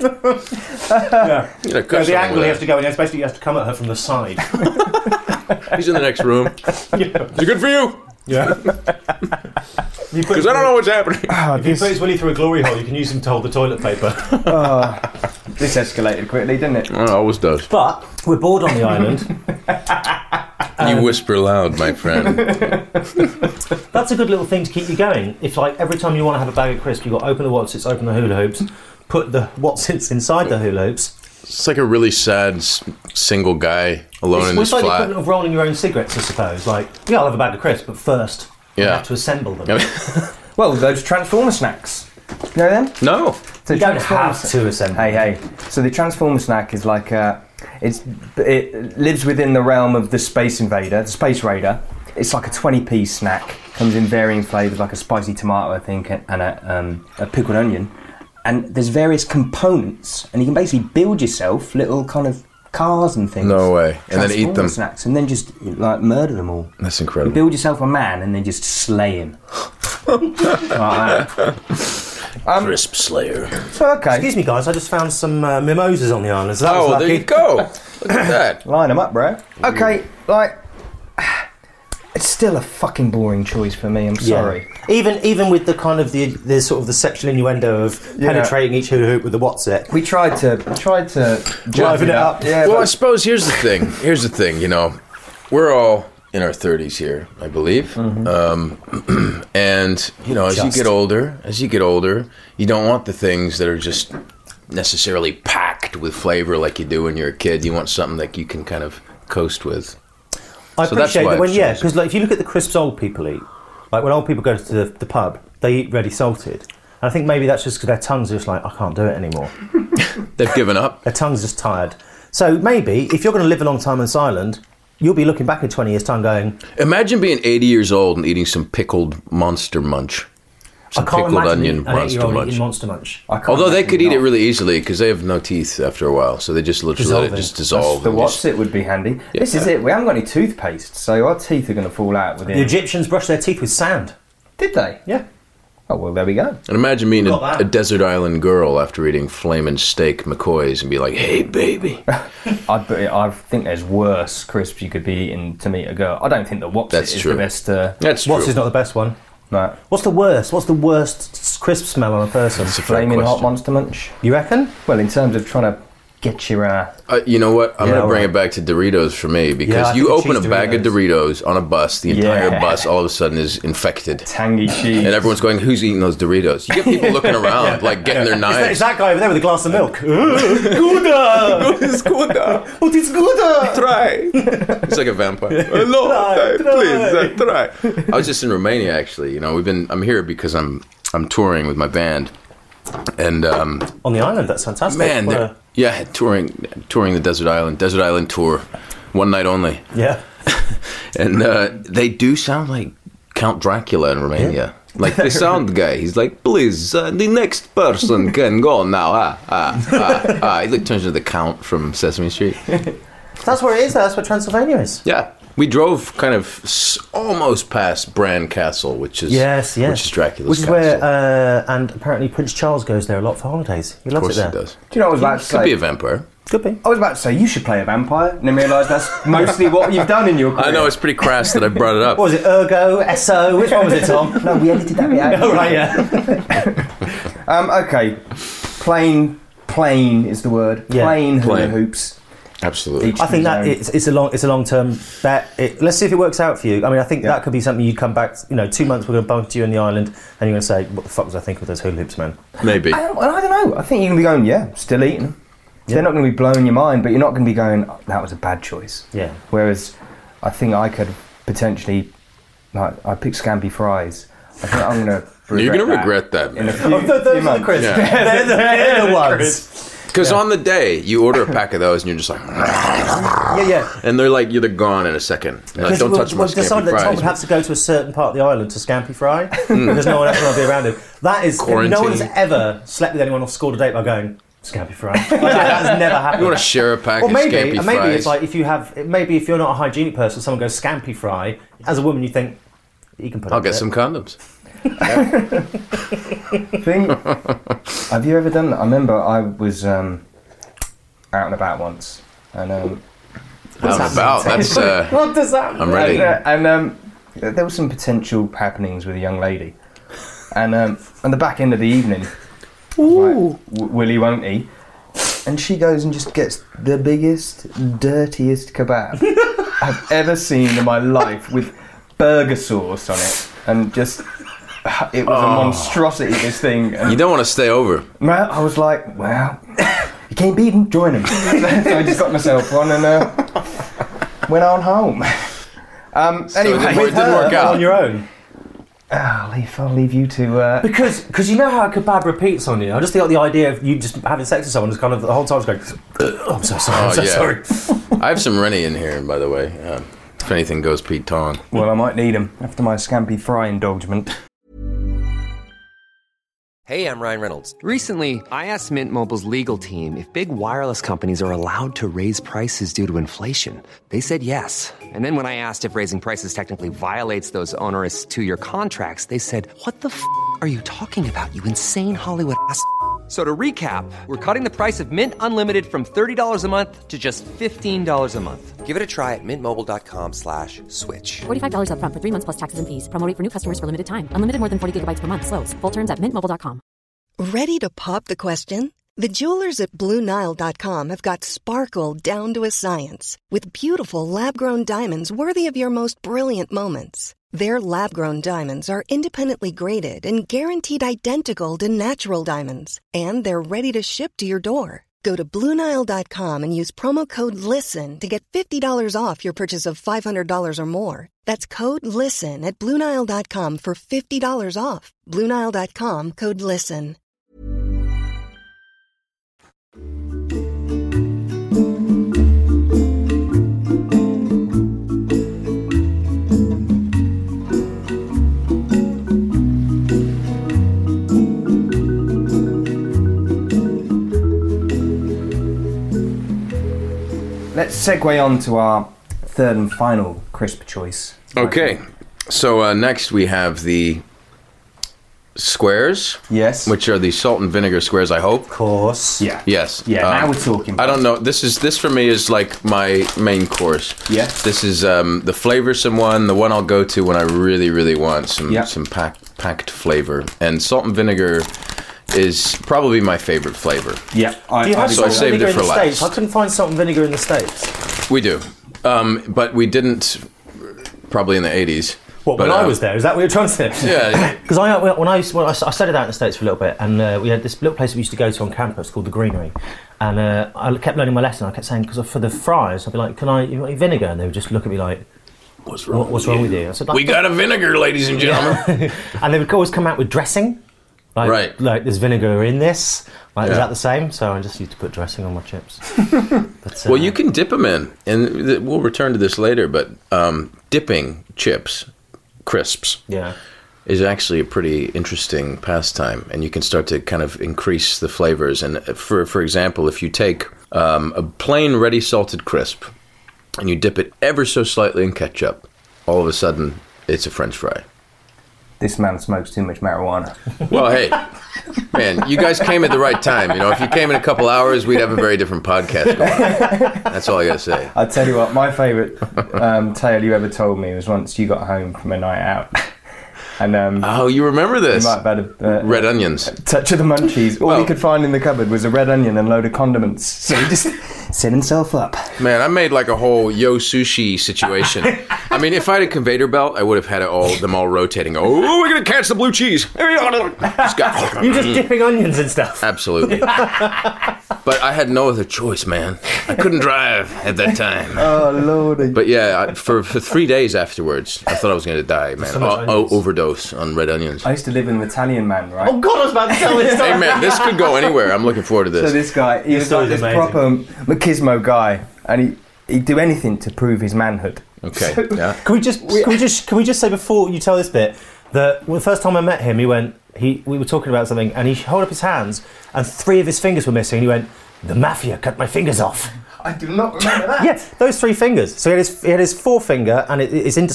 The angle he has to go in, especially he has to come at her from the side. He's in the next room. Is it good for you? Yeah. Because I don't know what's happening. If you put his willy through a glory hole, you can use him to hold the toilet paper. This escalated quickly, didn't it? It always does. But we're bored on the island. You whisper loud, my friend. That's a good little thing to keep you going. If like every time you want to have a bag of crisps, you've got to open the What's-Its, open the hula hoops, put the What's-Its inside the hula hoops. It's like a really sad single guy alone in his flat. It's like the flat. equivalent of rolling your own cigarettes, I suppose. Like, yeah, I'll have a bag of crisps, but first you have to assemble them. Well, those Transformer snacks. You know them? No. So you don't have to assemble. Hey. So the Transformer snack is like it lives within the realm of the Space Invader, the Space Raider. It's like a 20-piece snack. Comes in varying flavours, like a spicy tomato, I think, and a pickled onion. And there's various components, and you can basically build yourself little kind of cars and things. No way. And then eat them. Snacks, and then just like murder them all. That's incredible. You build yourself a man and then just slay him. Like that. Crisp Slayer. So, okay. Excuse me, guys, I just found some mimosas on the island. So well, there you go. Look at that. Line them up, bro. Okay, like... It's still a fucking boring choice for me, I'm sorry. Even with the kind of the sort of the sexual innuendo of penetrating each hula hoop with the What's-It. We tried to liven it up. Yeah, well, I suppose here's the thing, we're all in our 30s here, I believe. Mm-hmm. And, as you get older, you don't want the things that are just necessarily packed with flavor like you do when you're a kid. You want something that you can kind of coast with. I So that's appreciate why that when, I've yeah, chosen. because like, if you look at the crisps old people eat, like when old people go to the pub, they eat ready salted. And I think maybe that's just because their tongues are just like, I can't do it anymore. They've given up. Their tongue's just tired. So maybe, if you're going to live a long time on this island, you'll be looking back in 20 years' time going... Imagine being 80 years old and eating some pickled Monster Munch. Some I can't pickled imagine onion an Monster 8-year-old Munch. eating Monster Munch. Although they could eat it really easily because they have no teeth after a while, so they just literally let it Dissolve it. just dissolve. The and what's just- it would be handy. This is it. We haven't got any toothpaste, so our teeth are going to fall out within... The Egyptians brushed their teeth with sand. Did they? Yeah. Oh, well, there we go. And imagine being Got that. a desert island girl after eating flamin' steak McCoys and be like, "Hey, baby." I think there's worse crisps you could be eating to meet a girl. I don't think the What's That's is true. the best... That's true. What's is not the best one? no. What's the worst? What's the worst crisp smell on a person? It's a fair Flaming hot question. Monster Munch. You reckon? Well, in terms of trying to get your... You know what? I'm Yeah, going to bring right. it back to Doritos for me Yeah, because I you think open a cheese bag of Doritos on a bus, the entire Yeah. bus all of a sudden is infected. tangy cheese. And everyone's going, "Who's eating those Doritos?" You get people looking around, like getting their It's knives. that guy over there with a glass of milk. Gouda! It's good. What is Gouda? Try. It's like a vampire. Hello, please try. I was just in Romania actually. You know, I'm here because I'm touring with my band, and On the island, that's fantastic. man, What a- yeah, touring the desert island tour, one night only, yeah. and they do sound like Count Dracula in Romania. Like the sound guy, he's like, "Please, the next person can go now." He like turns into the Count from Sesame Street. That's where it is. That's where Transylvania is. Yeah, we drove kind of almost past Bran Castle, which is Yes, yes. which is Dracula's Which is castle. where, and apparently Prince Charles goes there a lot for holidays. He of loves course it there. he does. Do you know what I was about to Could be say? a vampire. Could be. I was about to say, you should play a vampire, and then realise that's mostly what you've done in your career. I know it's pretty crass that I brought it up. What was it? Ergo, SO? Which one was it, Tom? No, we edited that bit out. Oh, right, yeah. Okay. Plain is the word. Yeah. Plain hula Plain. hoops. Absolutely. Each I think to that his own. it's a long term bet. Let's see if it works out for you. I mean, I think that could be something you'd come back. 2 months we're going to bump into you on the island, and you're going to say, "What the fuck was I thinking with those hula hoops, man?" Maybe. I don't know. I think you're going to be going, yeah, still eating them. They're not going to be blowing your mind, but you're not going to be going, oh, that was a bad choice. Yeah. Whereas I think I could potentially, I picked scampi fries. I think I'm going to You're going to regret that, in a man. few, Those few are the months. crisps. Yeah. They're the ones. Because on the day, you order a pack of those and you're just like, Yeah. and they're like, they're gone in a second. Like, don't touch my We've decided scampi that Tom fries. would have to go to a certain part of the island to scampi fry because no one else will be around him. That is, no one has Quarantine. ever slept with anyone or scored a date by going scampi fry. Like, that has never happened. You want to share a pack Or of maybe, scampi maybe fries? it's like if you're not a hygienic person, someone goes scampi fry. As a woman, you think you can put. I'll up get with some it. condoms. Have you ever done that? I remember I was out and about once, and Out and about. That's What does that mean? I'm ready. and there was some potential happenings with a young lady, and on the back end of the evening, like, will he, won't he? And she goes and just gets the biggest, dirtiest kebab I've ever seen in my life, with burger sauce on it, and just it was a monstrosity. This thing. And You don't want to stay over. well, I was like, well, you can't beat him, join him. So I just got myself on and went on home. Anyway, it didn't work out. On your own. I'll leave you to... Because you know how a kebab repeats on you. I just think the idea of you just having sex with someone is kind of the whole time just going, I'm so sorry, I'm so sorry. I have some Rennie in here, by the way. If anything goes Pete Tong. Well, I might need him after my scampi fry indulgence. Hey, I'm Ryan Reynolds. Recently, I asked Mint Mobile's legal team if big wireless companies are allowed to raise prices due to inflation. They said yes. And then when I asked if raising prices technically violates those onerous two-year contracts, they said, "What the f*** are you talking about, you insane Hollywood ass?" So to recap, we're cutting the price of Mint Unlimited from $30 a month to just $15 a month. Give it a try at mintmobile.com/switch. $45 up front for 3 months plus taxes and fees. Promo rate for new customers for limited time. Unlimited more than 40 gigabytes per month. Slows full terms at mintmobile.com. Ready to pop the question? The jewelers at BlueNile.com have got sparkle down to a science with beautiful lab-grown diamonds worthy of your most brilliant moments. Their lab-grown diamonds are independently graded and guaranteed identical to natural diamonds, and they're ready to ship to your door. Go to BlueNile.com and use promo code LISTEN to get $50 off your purchase of $500 or more. That's code LISTEN at BlueNile.com for $50 off. BlueNile.com, code LISTEN. Let's segue on to our third and final crisp choice. Okay, so next we have the squares. Yes. Which are the salt and vinegar squares, I hope. Of course. Yeah. Yes. Yeah, now we're talking. I don't know. This for me is like my main course. Yeah. This is the flavorsome one, the one I'll go to when I really, really want some packed flavor. And salt and vinegar is probably my favorite flavor. Yeah. Do you have so I salt and saved vinegar it in for the last. States? I couldn't find salt and vinegar in the States. We do. But we didn't probably in the 80s. What, when I was there? Is that what you're trying to say? Yeah. Because I studied out in the States for a little bit, and we had this little place we used to go to on campus called the Greenery, and I kept learning my lesson. I kept saying, because for the fries, I'd be like, you want any vinegar? And they would just look at me like, what's wrong with you? I said, we got a vinegar, ladies and gentlemen. And they would always come out with dressing. Like there's vinegar in this. Is that the same? So I just used to put dressing on my chips. But, well, you can dip them in, and we'll return to this later, but dipping chips, crisps, is actually a pretty interesting pastime, and you can start to kind of increase the flavors. And for example, if you take a plain ready salted crisp and you dip it ever so slightly in ketchup, all of a sudden it's a French fry. This man smokes too much marijuana. Well, hey, man, you guys came at the right time. You know, if you came in a couple hours, we'd have a very different podcast going on. That's all I got to say. I'll tell you what, my favourite tale you ever told me was once you got home from a night out. And you remember this? You might have had red onions. Touch of the munchies. All he could find in the cupboard was a red onion and a load of condiments. So he just set himself up. Man, I made like a whole yo sushi situation. I mean, if I had a conveyor belt, I would have had them all rotating. Oh, we're gonna catch the blue cheese. You're just dipping onions and stuff. Absolutely. But I had no other choice, man. I couldn't drive at that time. Oh lordy. But yeah, for 3 days afterwards, I thought I was gonna die, man. Overdose on red onions. I used to live with an Italian man, right? Oh God, I was about to tell this story. Hey man, this could go anywhere. I'm looking forward to this. So this guy, he was like this proper machismo guy, and he'd do anything to prove his manhood. Okay. So, yeah. Can we just say before you tell this bit that the first time I met him, we were talking about something, and he held up his hands, and 3 of his fingers were missing, and he went, "The mafia cut my fingers off." I do not remember that. Yeah, those 3 fingers. So he had his forefinger and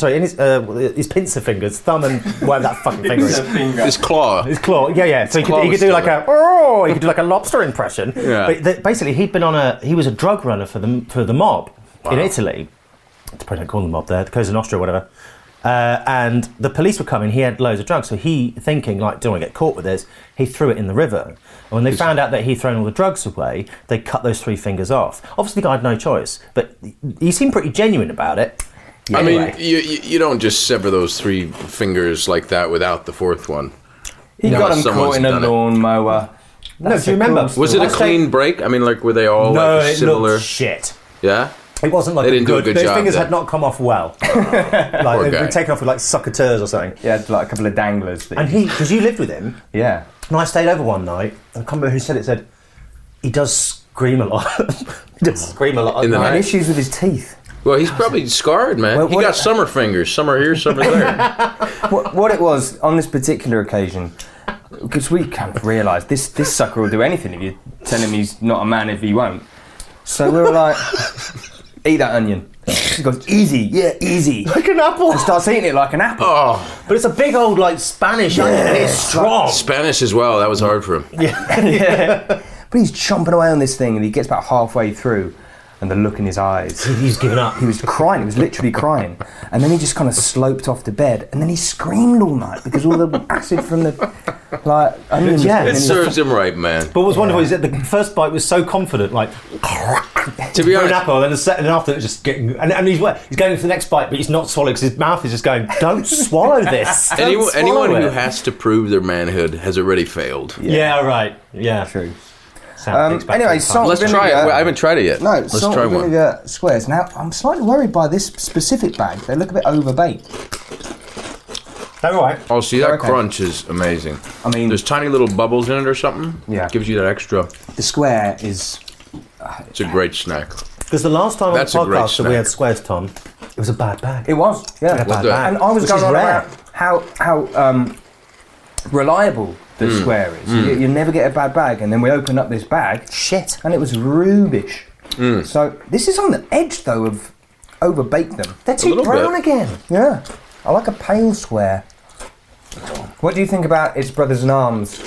his pincer fingers, thumb and whatever that fucking finger is. His claw. His claw. Yeah. So he could do like a lobster impression. Yeah. But basically, he was a drug runner for the mob in Italy. They probably don't call them mob there, the Cosa Nostra or whatever. And the police were coming. He had loads of drugs, so he, thinking like, don't want to get caught with this, he threw it in the river. And when they found out that he'd thrown all the drugs away, they cut those 3 fingers off. Obviously, the guy had no choice, but he seemed pretty genuine about it. Yeah, I mean, you don't just sever those 3 fingers like that without the 4th one. He got him caught in a lawnmower. No, do you remember? Was it a clean break? I mean, like, were they all similar? No, it looked shit. Yeah? It wasn't like they didn't do a good job. His fingers then. had not come off well. Like they'd been taken off with like succateurs or something. Yeah, like a couple of danglers. Because you lived with him. Yeah. And I stayed over one night. I can't remember who said it. Said he does scream a lot. He does scream a lot. He had issues with his teeth. Well, he's probably scarred, man. Well, he got summer fingers. Some are here, some are there. What it was on this particular occasion, because we kind of realised this sucker will do anything if you tell him he's not a man if he won't. So we were like, eat that onion. He goes, easy, easy. Like an apple. And starts eating it like an apple. Oh. But it's a big old, like, Spanish onion, and it's strong. Spanish as well, that was hard for him. Yeah. But he's chomping away on this thing, and he gets about halfway through, and the look in his eyes. He's given up. He was crying, he was literally crying. And then he just kind of sloped off to bed, and then he screamed all night, because all the acid from the, like, onions. Yeah. It serves him right, man. But what was wonderful is that the first bite was so confident, like... To be honest, an apple, and then the second after it's just getting, and he's going for the next bite, but he's not swallowing because his mouth is just going. Don't swallow this. Anyone who has to prove their manhood has already failed. Yeah, right. Yeah, true. Anyway, salt let's vinegar. try it. I haven't tried it yet. No, let's salt try and one. vinegar squares. Now, I'm slightly worried by this specific bag. They look a bit overbaked. They're all right. Oh, see, that crunch is amazing. I mean, there's tiny little bubbles in it or something. Yeah. Gives you that extra. The square is... It's a great snack. Because the last time That's on a the great podcast that we snack. had squares, Tom, it was a bad bag. It was, yeah. A bad bag. And I was Which going is on rare. about how reliable the square is. You never get a bad bag. And then we opened up this bag. Shit. And it was rubish. So this is on the edge, though, of overbake them. They're too brown again. Yeah. I like a pale square. What do you think about its brothers in arms?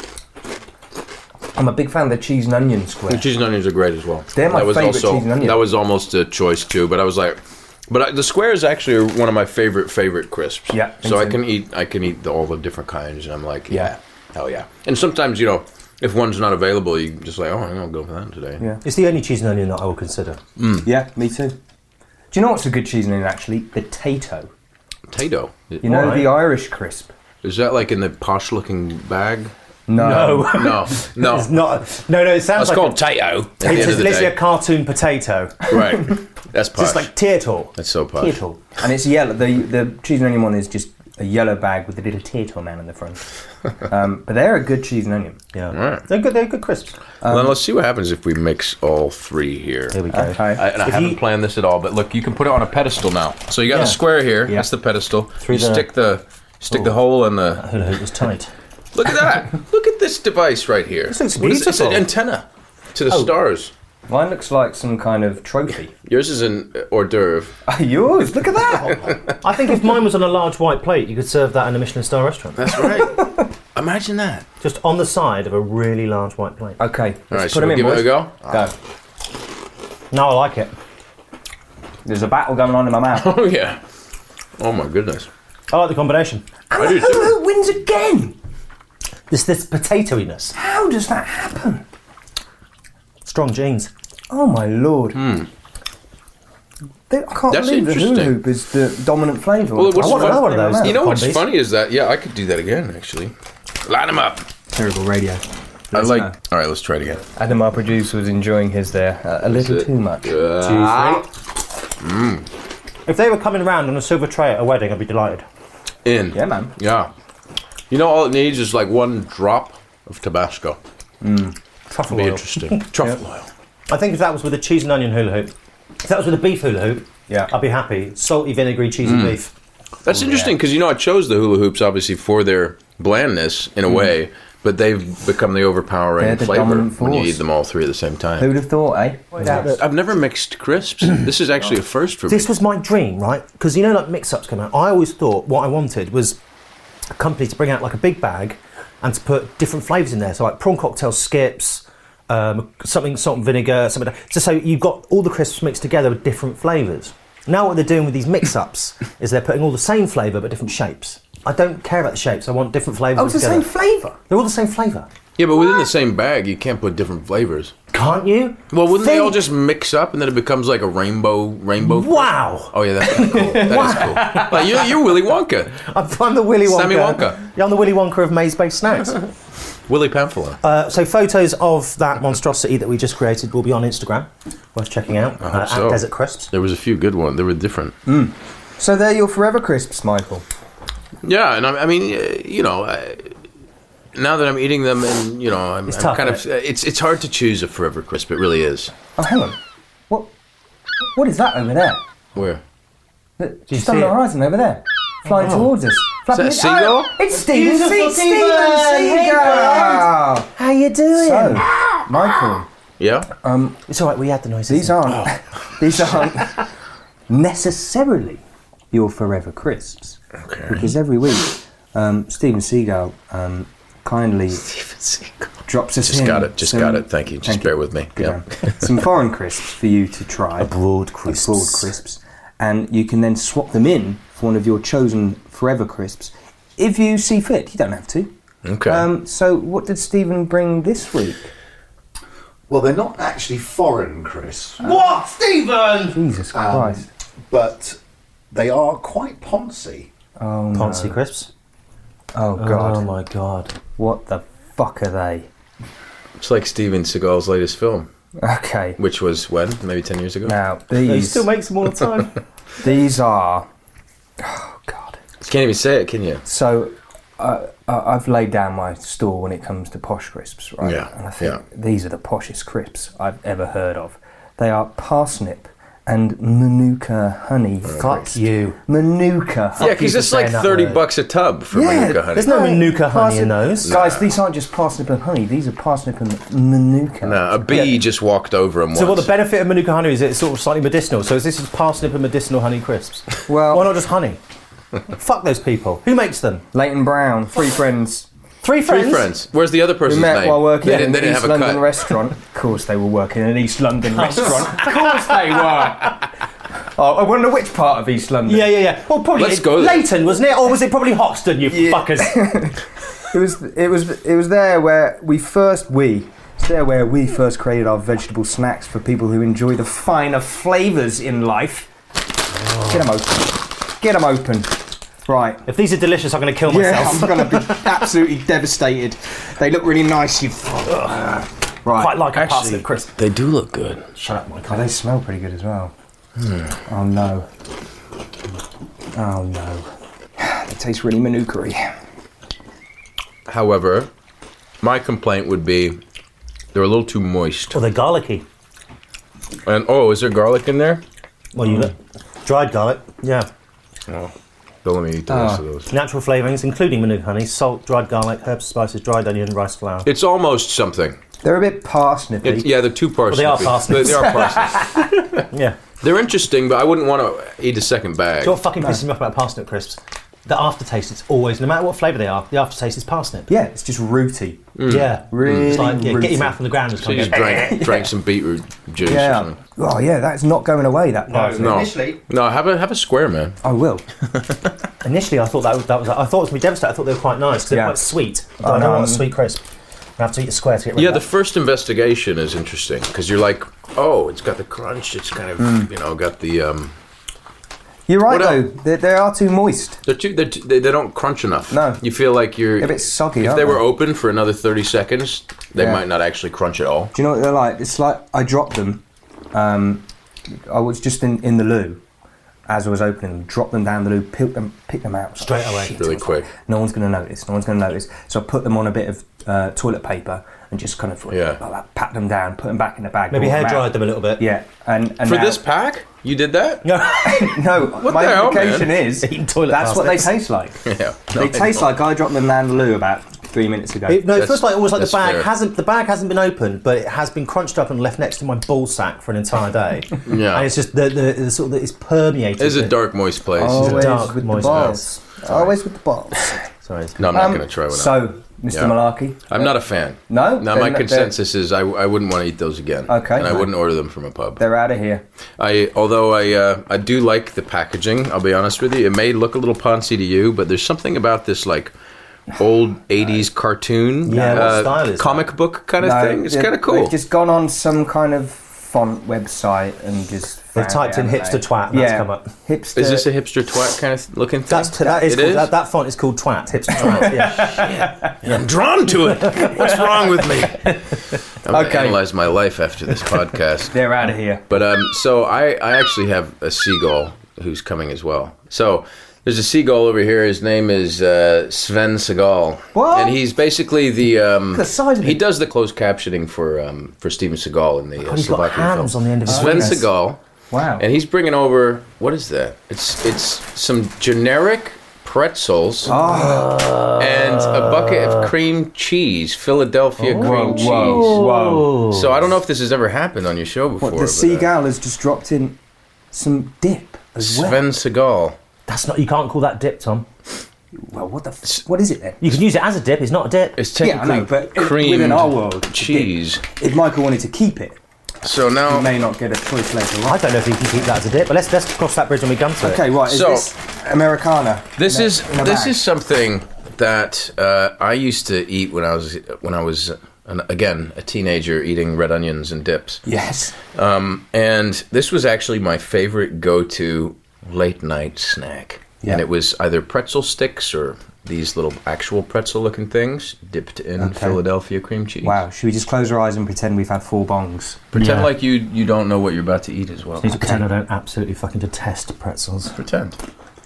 I'm a big fan of the cheese and onion square. The cheese and onions are great as well. They're my favourite cheese and onion. That was almost a choice too, but I was like, the squares actually are one of my favorite crisps. Yeah. So I can eat all the different kinds, and I'm like, yeah, hell yeah. And sometimes if one's not available, you just like, I'll go for that today. Yeah. It's the only cheese and onion that I will consider. Yeah, me too. Do you know what's a good cheese and onion actually? Potato. Potato. You know the Irish crisp. Is that like in the posh-looking bag? No. It's not. No, it sounds It's like called Tato. It's literally a cartoon potato. Right. That's posh. Just like turtle. That's so posh. Turtle. And it's yellow. The cheese and onion one is just a yellow bag with a little turtle man in the front. But they're a good cheese and onion. Yeah. Right. They're good crisps. Well, then let's see what happens if we mix all three here. There we go. Okay. I haven't planned this at all, but look, you can put it on a pedestal now. So you got a square here. Yeah. That's the pedestal. Through you the- stick the hole in the... Hula hoop was tight. Look at that. Look at this device right here. This looks What is this? It's an beautiful. antenna to the stars. Mine looks like some kind of trophy. Yours is an hors d'oeuvre. Yours? Look at that! I think if mine was on a large white plate, you could serve that in a Michelin star restaurant. That's right. Imagine that. Just on the side of a really large white plate. Okay, All right, let's should put them we in, give boys. it a go? Go. No, I like it. There's a battle going on in my mouth. Oh, yeah. Oh, my goodness. I like the combination. I do too. Who wins again? This potatoiness. How does that happen? Strong genes. Oh my lord! I can't That's believe the hula interesting. hoop is the dominant flavour. Well, what's I want fun- another one of those. You know what's Combis. funny is that, I could do that again, actually. Line them up. Terrible radio. All right, let's try it again. Adam, our producer, was enjoying his there a little too much. 2, 3. If they were coming around on a silver tray at a wedding, I'd be delighted. In. Yeah, man. Yeah. You know, all it needs is like one drop of Tabasco. Truffle Be oil. interesting. Truffle oil. I think if that was with a cheese and onion hula hoop, if that was with a beef hula hoop, Yeah. I'd be happy. Salty, vinegary, cheesy beef. That's interesting because, I chose the hula hoops obviously for their blandness in a way, but they've become the overpowering They're the flavor dominant when you force. eat them all three at the same time. Who'd have thought, eh? I've never mixed crisps. This is actually a first for me. This was my dream, right? Because like mix-ups come out. I always thought what I wanted was a company to bring out like a big bag and to put different flavours in there. So like prawn cocktail skips, something salt and vinegar, something like that. So you've got all the crisps mixed together with different flavours. Now what they're doing with these mix-ups is they're putting all the same flavour but different shapes. I don't care about the shapes. I want different flavours. Oh, it's the together. same flavour. They're all the same flavour. Yeah, but within the same bag, you can't put different flavors. Can't you? Well, wouldn't they all Think- just mix up and then it becomes like a rainbow? Wow! Oh yeah, that's cool. That is cool. Like, you're Willy Wonka, I'm the Willy Wonka. Sammy Wonka. Yeah, I'm the Willy Wonka of maize-based snacks. Willy Pamphilo. So photos of that monstrosity that we just created will be on Instagram. Worth checking out. I hope so. At Desert Crisps. There was a few good ones. They were different. So they're your forever crisps, Michael. Yeah, and now that I'm eating them, and I'm tough, kind isn't of. It's hard to choose a forever crisp. It really is. Oh, hang on. What is that over there? Where? Just see on the it? horizon over there, flying towards us. Is that a seagull? It's Steven Beautiful Steven Steven! Seagal! How you doing? So, Michael, Yeah. It's all right. We had the noises. these aren't necessarily your forever crisps. Okay. Because every week, Steven Seagal kindly drops us in. Just some- got it. Thank you. Just bear with me. Good Yeah. man. Some foreign crisps for you to try. Abroad crisps. Abroad crisps. And you can then swap them in for one of your chosen forever crisps if you see fit. You don't have to. Okay. So what did Stephen bring this week? Well, they're not actually foreign crisps, What, Stephen? Jesus Christ. but they are quite poncy. Oh, no. Poncy crisps. Oh, God. Oh my God. What the fuck are they? It's like Steven Seagal's latest film. Okay. Which was when? Maybe 10 years ago? Now, these... He still makes them all the time. These are... Oh, God. You can't even say it, can you? So, I've laid down my stall when it comes to posh crisps, right? Yeah. And I think these are the poshest crisps I've ever heard of. They are parsnip and Manuka honey. Fuck you. Manuka honey. Yeah, because it's like $30 a tub for Manuka honey. There's no Manuka honey in those. Guys, these aren't just parsnip and honey. These are parsnip and Manuka. No, a bee just walked over them once. So what the benefit of Manuka honey is it's sort of slightly medicinal. So this is parsnip and medicinal honey crisps. Well, why not just honey? Fuck those people. Who makes them? Leighton Brown, 3 friends. 3 friends? 3 friends. Where's the other person's we met name? while working they in didn't an have East a London cut. restaurant. Of course they were working in an East London restaurant. Of course they were. Oh, I wonder which part of East London. Yeah. Well, probably Let's go there. Leighton, wasn't it? Or was it probably Hoxton, you fuckers? It was there where we first created our vegetable snacks for people who enjoy the finer flavours in life. Get them open. Right. If these are delicious, I'm going to kill myself. I'm going to be absolutely devastated. They look really nice. Right. Quite like a parsnip crisp. They do look good. Shut up, Michael. Oh, they smell pretty good as well. Oh no. Oh no. They taste really Manuka-y. However, my complaint would be they're a little too moist. Oh, they're garlicky. And is there garlic in there? Well, you dried garlic. Yeah. Oh. Don't let me eat the rest of those. Natural flavourings, including Manuka honey, salt, dried garlic, herbs, spices, dried onion, rice flour. It's almost something. They're a bit parsnippy. They're too parsnippy. Well, they are parsnips. They are parsnips. Yeah. They're interesting, but I wouldn't want to eat a second bag. Do you know what fucking pisses me off about parsnip crisps? The aftertaste, it's always, no matter what flavour they are, the aftertaste is parsnip. Yeah, it's just rooty. Yeah. Really It's like, rooty. get your mouth on the ground and So you just drank some beetroot juice. Or Yeah. something. Oh yeah, that's not going away, that parsnip. No. No, have a square, man. I will. Initially, I thought that was I thought it was going to be devastating. I thought they were quite nice because they're quite sweet. I don't want a sweet crisp. I have to eat a square to get rid Yeah, of the that. first investigation is interesting because you're like, it's got the crunch. It's kind of, got the. You're right What though. They are too moist. They don't crunch enough. No. You feel like you're They're a bit soggy. If aren't they were open for another 30 seconds, they Yeah. might not actually crunch at all. Do you know what they're like? It's like I dropped them. I was just in the loo as I was opening them, dropped them down the loo, pick them out Straight away. Shit, Really quick. No one's going to notice. So I put them on a bit of toilet paper and just kind of like that, pat them down, put them back in the bag. Maybe brought hair them out. dried them a little bit. Yeah, and For now, this pack, you did that? No. no. What my the hell, implication man? is Eating toilet that's what they parsnips. taste like. Yeah. They taste like I dropped them down the loo about 3 minutes ago. It feels like almost like the that's bag fair. the bag hasn't been opened, but it has been crunched up and left next to my ball sack for an entire day. Yeah. And it's just the sort of it's permeated. It's a dark, moist place. Always dark, with the moist balls. Always with the balls. Sorry. No, I'm not going to try one out. So, Mr. Malarkey. I'm not a fan. No? No, my consensus is I wouldn't want to eat those again. Okay. And I wouldn't order them from a pub. They're out of here. Although I do like the packaging, I'll be honest with you. It may look a little poncy to you, but there's something about this like old 80s cartoon what style is comic book kind of thing. It's kind of cool. They've just gone on some kind of font website and just... They've typed in hipster twat and that's come up. Hipster. Is this a hipster twat kind of looking thing? That font is called twat, hipster twat. Yeah. I'm drawn to it. What's wrong with me? I'm going to analyze my life after this podcast. They're out of here. But so I actually have a seagull who's coming as well. So there's a seagull over here. His name is Sven Seagal. What? And he's basically The size of he it. does the closed captioning for Steven Seagal in the He's got Slovakian hands film. on the end of his Sven wings. Seagal. Wow. And he's bringing over, what is that? It's some generic pretzels and a bucket of cream cheese, Philadelphia cream cheese. Whoa. So I don't know if this has ever happened on your show before. What, the seagull has just dropped in some dip as well. Sven Seagal. That's not. You can't call that dip, Tom. Well, what is it then? You can use it as a dip. It's not a dip. It's Yeah, I technically know, but creamed within our world, it's a dip. cheese. If Michael wanted to keep it, So he now, may not get a choice later I on. don't know if you can keep that as a dip, but let's cross that bridge when we come to it. Okay, right. Is So- this Americana? this in is a bag? something that I used to eat when I was again a teenager, eating red onions and dips. Yes. And this was actually my favorite go-to late night snack. Yeah. And it was either pretzel sticks or these little actual pretzel-looking things dipped in Philadelphia cream cheese. Wow, should we just close our eyes and pretend we've had 4 bongs? Pretend like you don't know what you're about to eat as well. Need to pretend I don't absolutely fucking detest pretzels. Pretend.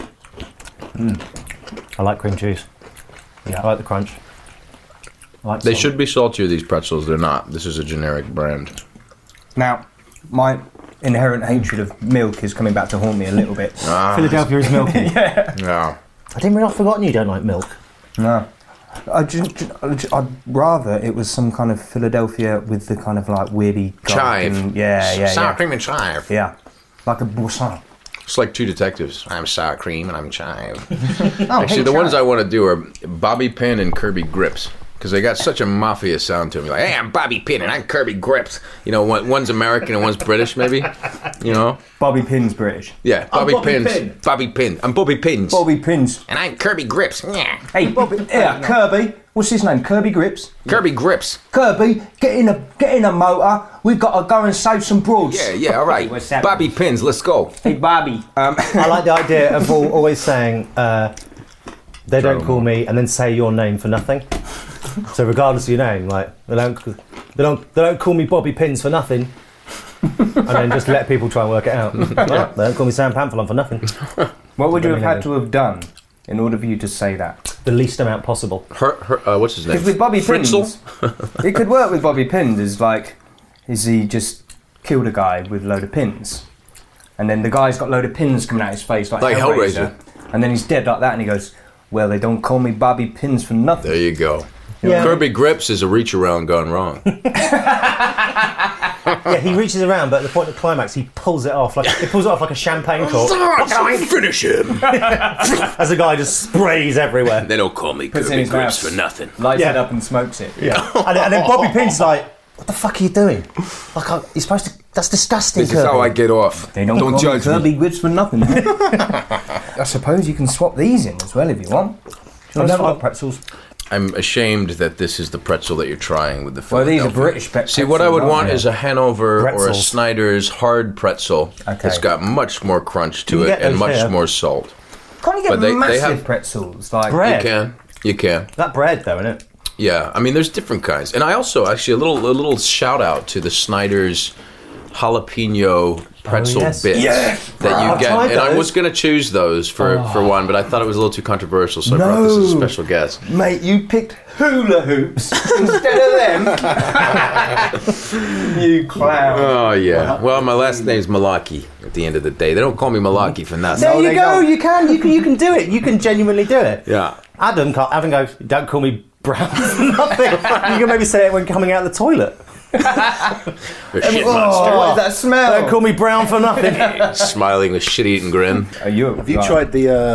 I like cream cheese. Yeah, I like the crunch. They should be saltier, these pretzels. They're not. This is a generic brand. Now, my inherent hatred of milk is coming back to haunt me a little bit. Philadelphia is milky. Yeah. I didn't realise I've forgotten you don't like milk. No. I'd rather it was some kind of Philadelphia with the kind of like weirdy... Chive. Sour cream and chive. Yeah. Like a boisson. It's like 2 detectives. I'm sour cream and I'm chive. Actually, the ones I want to do are Bobby Pin and Kirby Grips. Because they got such a mafia sound to them. Like, hey, I'm Bobby Pin and I'm Kirby Grips. You know, one's American and one's British, maybe. You know? Bobby Pin's British. Yeah, Bobby Pins. Bobby Pin. I'm Bobby Pins. Bobby Pins. And I'm Kirby Grips. Yeah. Hey, Bobby. Yeah, Kirby. What's his name? Kirby Grips. Kirby Grips. Kirby, get in a motor. We've got to go and save some broads. Yeah, all right. What's that? Bobby Pins, let's go. Hey, Bobby. I like the idea of always saying, they don't call me, and then say your name for nothing. So regardless of your name, like they don't call me Bobby Pins for nothing, and then just let people try and work it out. Well, they don't call me Sam Pamphilon for nothing. What would you have had to have done in order for you to say that? The least amount possible. What's his name? Because with Bobby Pins, it could work with Bobby Pins. Is he just killed a guy with a load of pins, and then the guy's got a load of pins coming out his face like Hellraiser, and then he's dead like that, and he goes, "Well, they don't call me Bobby Pins for nothing." There you go. Yeah. Kirby Grips is a reach around gone wrong. Yeah, he reaches around, but at the point of the climax, he pulls it off like a champagne cork. Finish him! As the guy just sprays everywhere. They don't call me Kirby Grips for nothing. Lights it up and smokes it. Yeah. and then Bobby Pin's like, "What the fuck are you doing? Like, you're supposed to. That's disgusting." This is how I get off. They don't call judge me Kirby me. Grips for nothing. I suppose you can swap these in as well if you want. I never like pretzels. I'm ashamed that this is the pretzel that you're trying with the Well, Philadelphia. these are British pretzels. See, what I would want is a Hanover or a Pretzels. Snyder's hard pretzel. Okay. It's got much more crunch to You it get and those much here. more salt. Can't you get But they massive have- pretzels? Like Bread. You can. That bread, though, isn't it? Yeah, I mean, there's different kinds. And I also, actually, a little shout out to the Snyder's jalapeno pretzel yes. bits that you I've get. tried And I those. was going to choose those for one, but I thought it was a little too controversial, so I brought this as a special guest. Mate, you picked hula hoops instead of them. You clown. Oh, yeah. Well, my last name's Malaki at the end of the day. They don't call me Malaki for nothing. There you they go. don't. You can do it. You can genuinely do it. Yeah. Adam goes, "Don't call me brown for nothing." You can maybe say it when coming out of the toilet. A shit What monster. is that smell? Don't call me brown for nothing. Smiling with shit-eating grin. Have you tried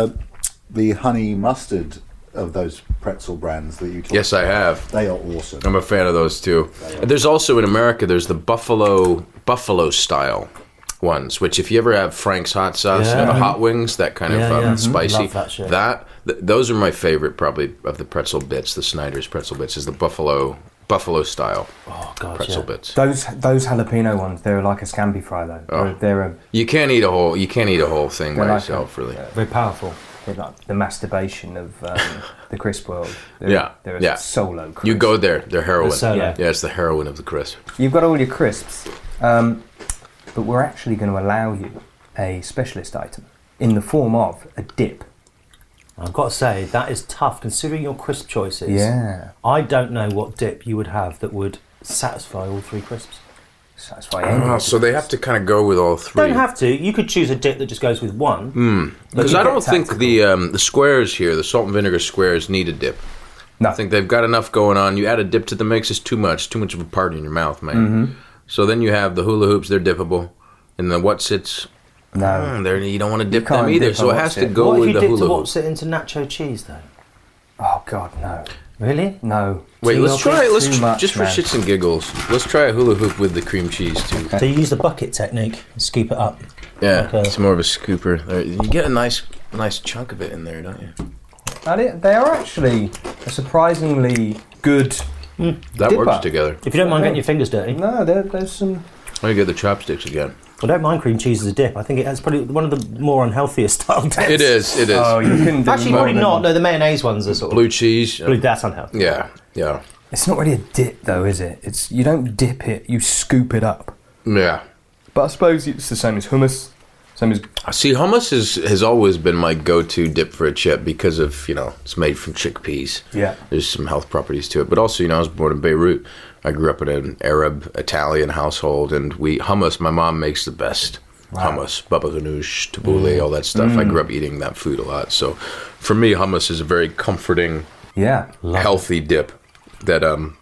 the honey mustard of those pretzel brands that you talked Yes, I have. They are awesome. I'm a fan of those, too. There's also, in America, there's the buffalo style ones, which if you ever have Frank's hot sauce, you know, the hot wings, that kind of spicy. Love that shit. Those are my favorite, probably, of the pretzel bits, the Snyder's pretzel bits, is the buffalo style pretzel bits. Those jalapeno ones, they're like a Scampi fry though. Oh. They're You can't eat a whole thing by like yourself, really. very powerful. They're like the masturbation of the crisp world. Yeah, They're yeah. a solo crisp. You go there, they're heroin. solo. Yeah, it's the heroin of the crisp. You've got all your crisps, but we're actually going to allow you a specialist item in the form of a dip. I've got to say, that is tough, considering your crisp choices. Yeah. I don't know what dip you would have that would satisfy all 3 crisps. Satisfy any. Oh, so they have to kind of go with all 3. Don't have to. You could choose a dip that just goes with 1. Because I don't think the squares here, the salt and vinegar squares, need a dip. No. I think they've got enough going on. You add a dip to the mix, it's too much of a party in your mouth, man. Mm-hmm. So then you have the hula hoops, they're dippable. And the Whatsits, No. you don't want to dip can't them either. dip So a it has to Whatsit. go What if with you the dipped hula a hoop. what's it into nacho cheese, though? Oh God, no. Really? No. Wait, let's try. Too much, Just for man. shits and giggles, let's try a hula hoop with the cream cheese too. So you use the bucket technique and scoop it up. Yeah, Okay. it's more of a scooper. You get a nice chunk of it in there, don't you? They are actually a surprisingly good. That Dipper. works together. If you don't mind getting your fingers dirty. No, there's some. Let me get the chopsticks again. I don't mind cream cheese as a dip. I think it's probably one of the more unhealthiest style dips. It is. Oh, you couldn't do Actually, more probably than- not. No, the mayonnaise ones are sort of... Blue cheese. That's unhealthy. Yeah. It's not really a dip, though, is it? It's you don't dip it, you scoop it up. Yeah. But I suppose it's the same as hummus. Same as... See, hummus has always been my go-to dip for a chip because of, it's made from chickpeas. Yeah. There's some health properties to it. But also, I was born in Beirut. I grew up in an Arab, Italian household, and hummus, my mom makes the best hummus. Baba ganoush, tabbouleh, all that stuff. I grew up eating that food a lot. So for me, hummus is a very comforting, healthy dip that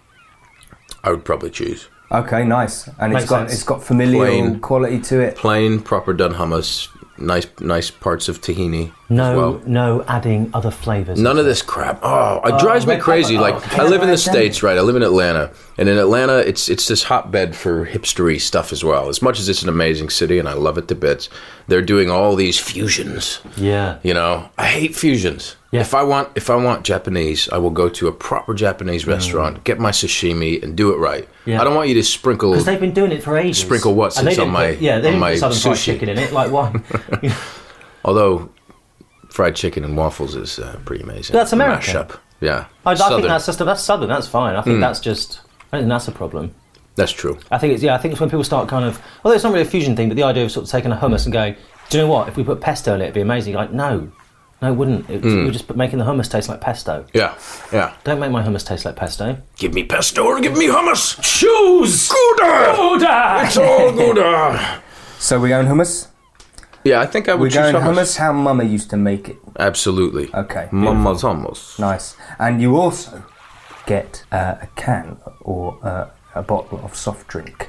I would probably choose. Okay, nice. And it's got familial quality to it. Plain, proper done hummus. Nice parts of tahini. as well. No adding other flavours. None of this crap. Oh, it drives me crazy. I live in the States, right? I live in Atlanta, and in Atlanta, it's this hotbed for hipstery stuff as well. As much as it's an amazing city, and I love it to bits, they're doing all these fusions. Yeah. I hate fusions. Yeah. If I want Japanese, I will go to a proper Japanese restaurant, get my sashimi, and do it right. Yeah. I don't want you to sprinkle... Because they've been doing it for ages. Sprinkle what's on my they didn't put southern fried sushi. chicken in it, like why? Although, fried chicken and waffles is pretty amazing. That's American. Mashup. Yeah. I think that's southern, that's fine. I think I don't think that's a problem. That's true. I think it's when people start kind of... Although it's not really a fusion thing, but the idea of sort of taking a hummus and going, do you know what, if we put pesto in it, it'd be amazing. Like, no, it wouldn't. We're just making the hummus taste like pesto. Yeah. Don't make my hummus taste like pesto. Give me pesto or give me hummus. Choose. Gouda. It's all Gouda. So we're going hummus? Yeah, I think I would choose hummus. We're going hummus. how Mama used to make it. Absolutely. Okay. Mama's hummus. Nice. And you also get a can or a bottle of soft drink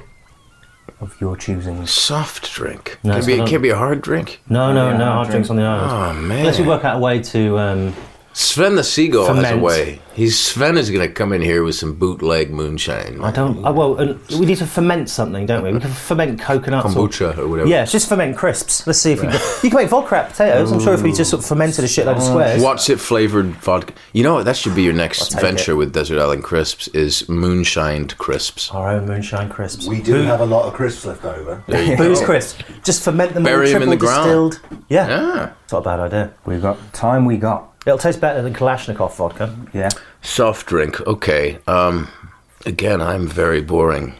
of your choosing. Soft drink? No, it can't be a hard drink? No, hard drinks on the island. Oh, man. Unless we work out a way to... Sven the Seagull ferment. has a way. Sven is going to come in here with some bootleg moonshine. we need to ferment something, don't we? We can ferment coconuts. Kombucha or whatever. Yeah, it's just ferment crisps. Let's see if you can make vodka out of potatoes. I'm sure if we just sort of fermented a shitload of squares. What's it flavoured vodka? You know what? That should be your next venture with Desert Island Crisps is moonshined crisps. Our own moonshine crisps. We do have a lot of crisps left over. Booze crisps. Just ferment them Bury them in the ground. Distilled. Yeah. It's not a bad idea. We got. It'll taste better than Kalashnikov vodka. Yeah. Soft drink. Okay. Again, I'm very boring.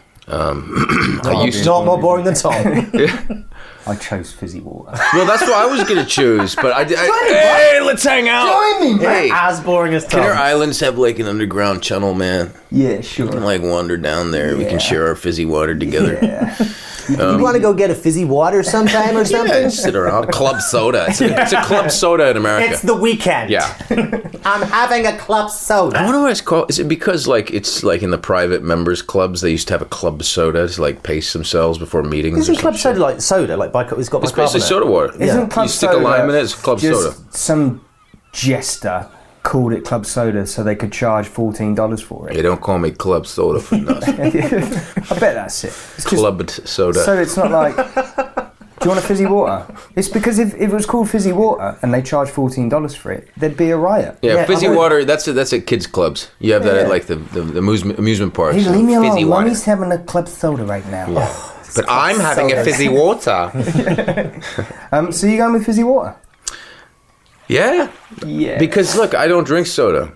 Not more boring than Tom. I chose fizzy water. Well, that's what I was going to choose, but hey, let's hang out. Join me, Hey, As boring as Tom. can our islands have like an underground channel, man? Yeah, sure. We can like wander down there. We can share our fizzy water together. Yeah. You want to go get a fizzy water sometime or something? Yeah, sit around. Club soda. It's a club soda in America. It's the weekend. Yeah. I'm having a club soda. I wonder what it's called. Is it because it's like in the private members clubs they used to have a club soda to like pace themselves before meetings? Isn't club soda like soda? Like it's got It's basically soda water. Isn't club you stick soda a lime in it. It's club just soda. Some jester called it club soda so they could charge $14 for it. They don't call me club soda for nothing. I bet that's it. It's Clubbed soda. So it's not like, do you want a fizzy water? It's because if it was called fizzy water and they charged $14 for it, there'd be a riot. Yeah, fizzy water. That's at kids' clubs. You have that at like the amusement parks. Hey, leave me alone. Fizzy water. Mommy's having a club soda right now. Yeah. Oh, but I'm having a fizzy water. So you going with fizzy water? Yeah. Because look, I don't drink soda.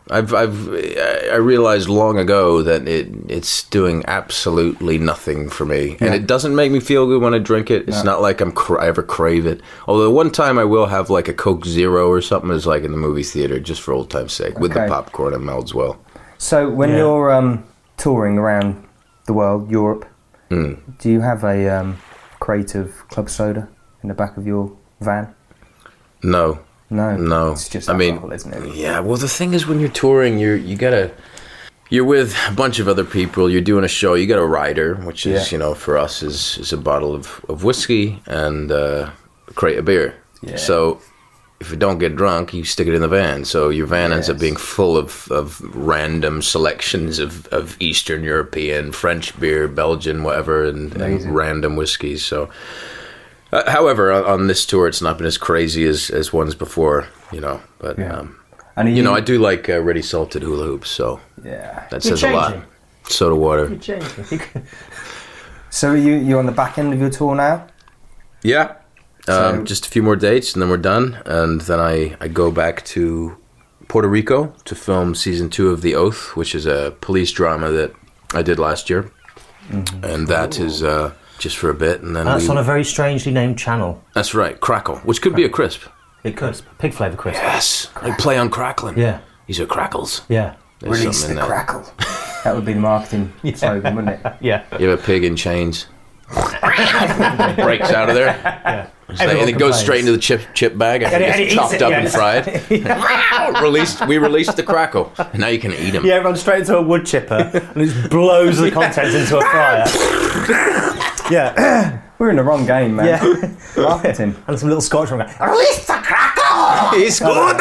I realized long ago that it's doing absolutely nothing for me, and it doesn't make me feel good when I drink it. It's not like I ever crave it. Although one time I will have like a Coke Zero or something, is like in the movie theater, just for old time's sake, with the popcorn and melds well. So when you're touring around the world, Europe, do you have a crate of club soda in the back of your van? No. It's just alcohol, isn't it? Yeah. Well, the thing is, when you're touring, you're with a bunch of other people. You're doing a show. You got a rider, which is for us is a bottle of whiskey and a crate of beer. Yeah. So if you don't get drunk, you stick it in the van. So your van ends up being full of random selections of Eastern European, French beer, Belgian, whatever, and random whiskeys. So. However, on this tour, it's not been as crazy as ones before, But I do like ready salted hula hoops, so that says a lot. Soda water. So are you on the back end of your tour now? Yeah. Just a few more dates, and then we're done. And then I go back to Puerto Rico to film season 2 of The Oath, which is a police drama that I did last year. Mm-hmm. And that is just for a bit. And then that's on a very strangely named channel. That's right, Crackle, which could be a crisp. It could. Pig flavour crisp. Yes. Like play on crackling. Yeah. These are crackles. Yeah. There's Release the crackle. That would be the marketing slogan, wouldn't it? Yeah. You have a pig in chains. Breaks out of there. Yeah. And it goes straight into the chip bag and it's chopped up and fried. We released the crackle. And now you can eat them. Yeah, run straight into a wood chipper and just blows the contents into a fryer. Yeah. We're in the wrong game, man. Yeah. Marketing. And some little Scotch going, release the crackle! He's good!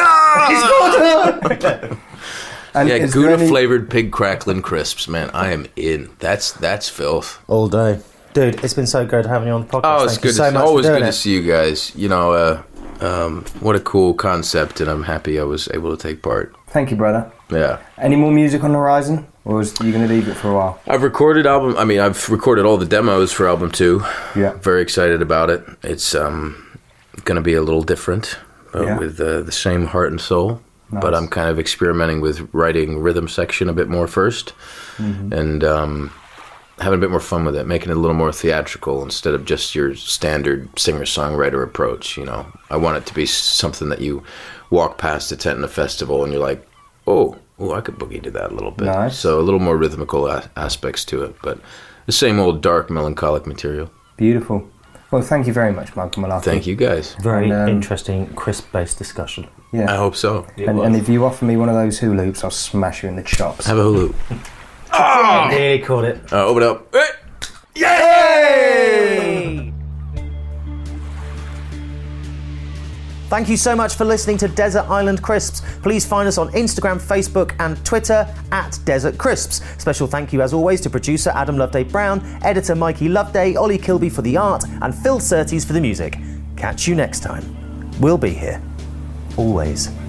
Yeah, Gouda-flavoured pig crackling crisps, man. I am in. That's filth. All day. Dude, it's been so good having you on the podcast. Oh, it's good. Always good to see you guys. You know, what a cool concept, and I'm happy I was able to take part. Thank you, brother. Yeah. Any more music on the horizon, or are you going to leave it for a while? I've recorded all the demos for album 2. Yeah. Very excited about it. It's going to be a little different, but with the same heart and soul. Nice. But I'm kind of experimenting with writing rhythm section a bit more first, and having a bit more fun with it, making it a little more theatrical instead of just your standard singer-songwriter approach. You know, I want it to be something that you walk past a tent in a festival and you're like, oh, I could boogie to that a little bit. Nice. So a little more rhythmical aspects to it, but the same old dark, melancholic material. Beautiful. Well, thank you very much, Michael Malafi. Thank you, guys. Very interesting, crisp-based discussion. Yeah, I hope so. And if you offer me one of those hula hoops, I'll smash you in the chops. Have a hula hoop. Oh! Nearly caught it. Open up. Yay! Thank you so much for listening to Desert Island Crisps. Please find us on Instagram, Facebook and Twitter at Desert Crisps. Special thank you as always to producer Adam Loveday Brown, editor Mikey Loveday, Ollie Kilby for the art and Phil Surtees for the music. Catch you next time. We'll be here. Always.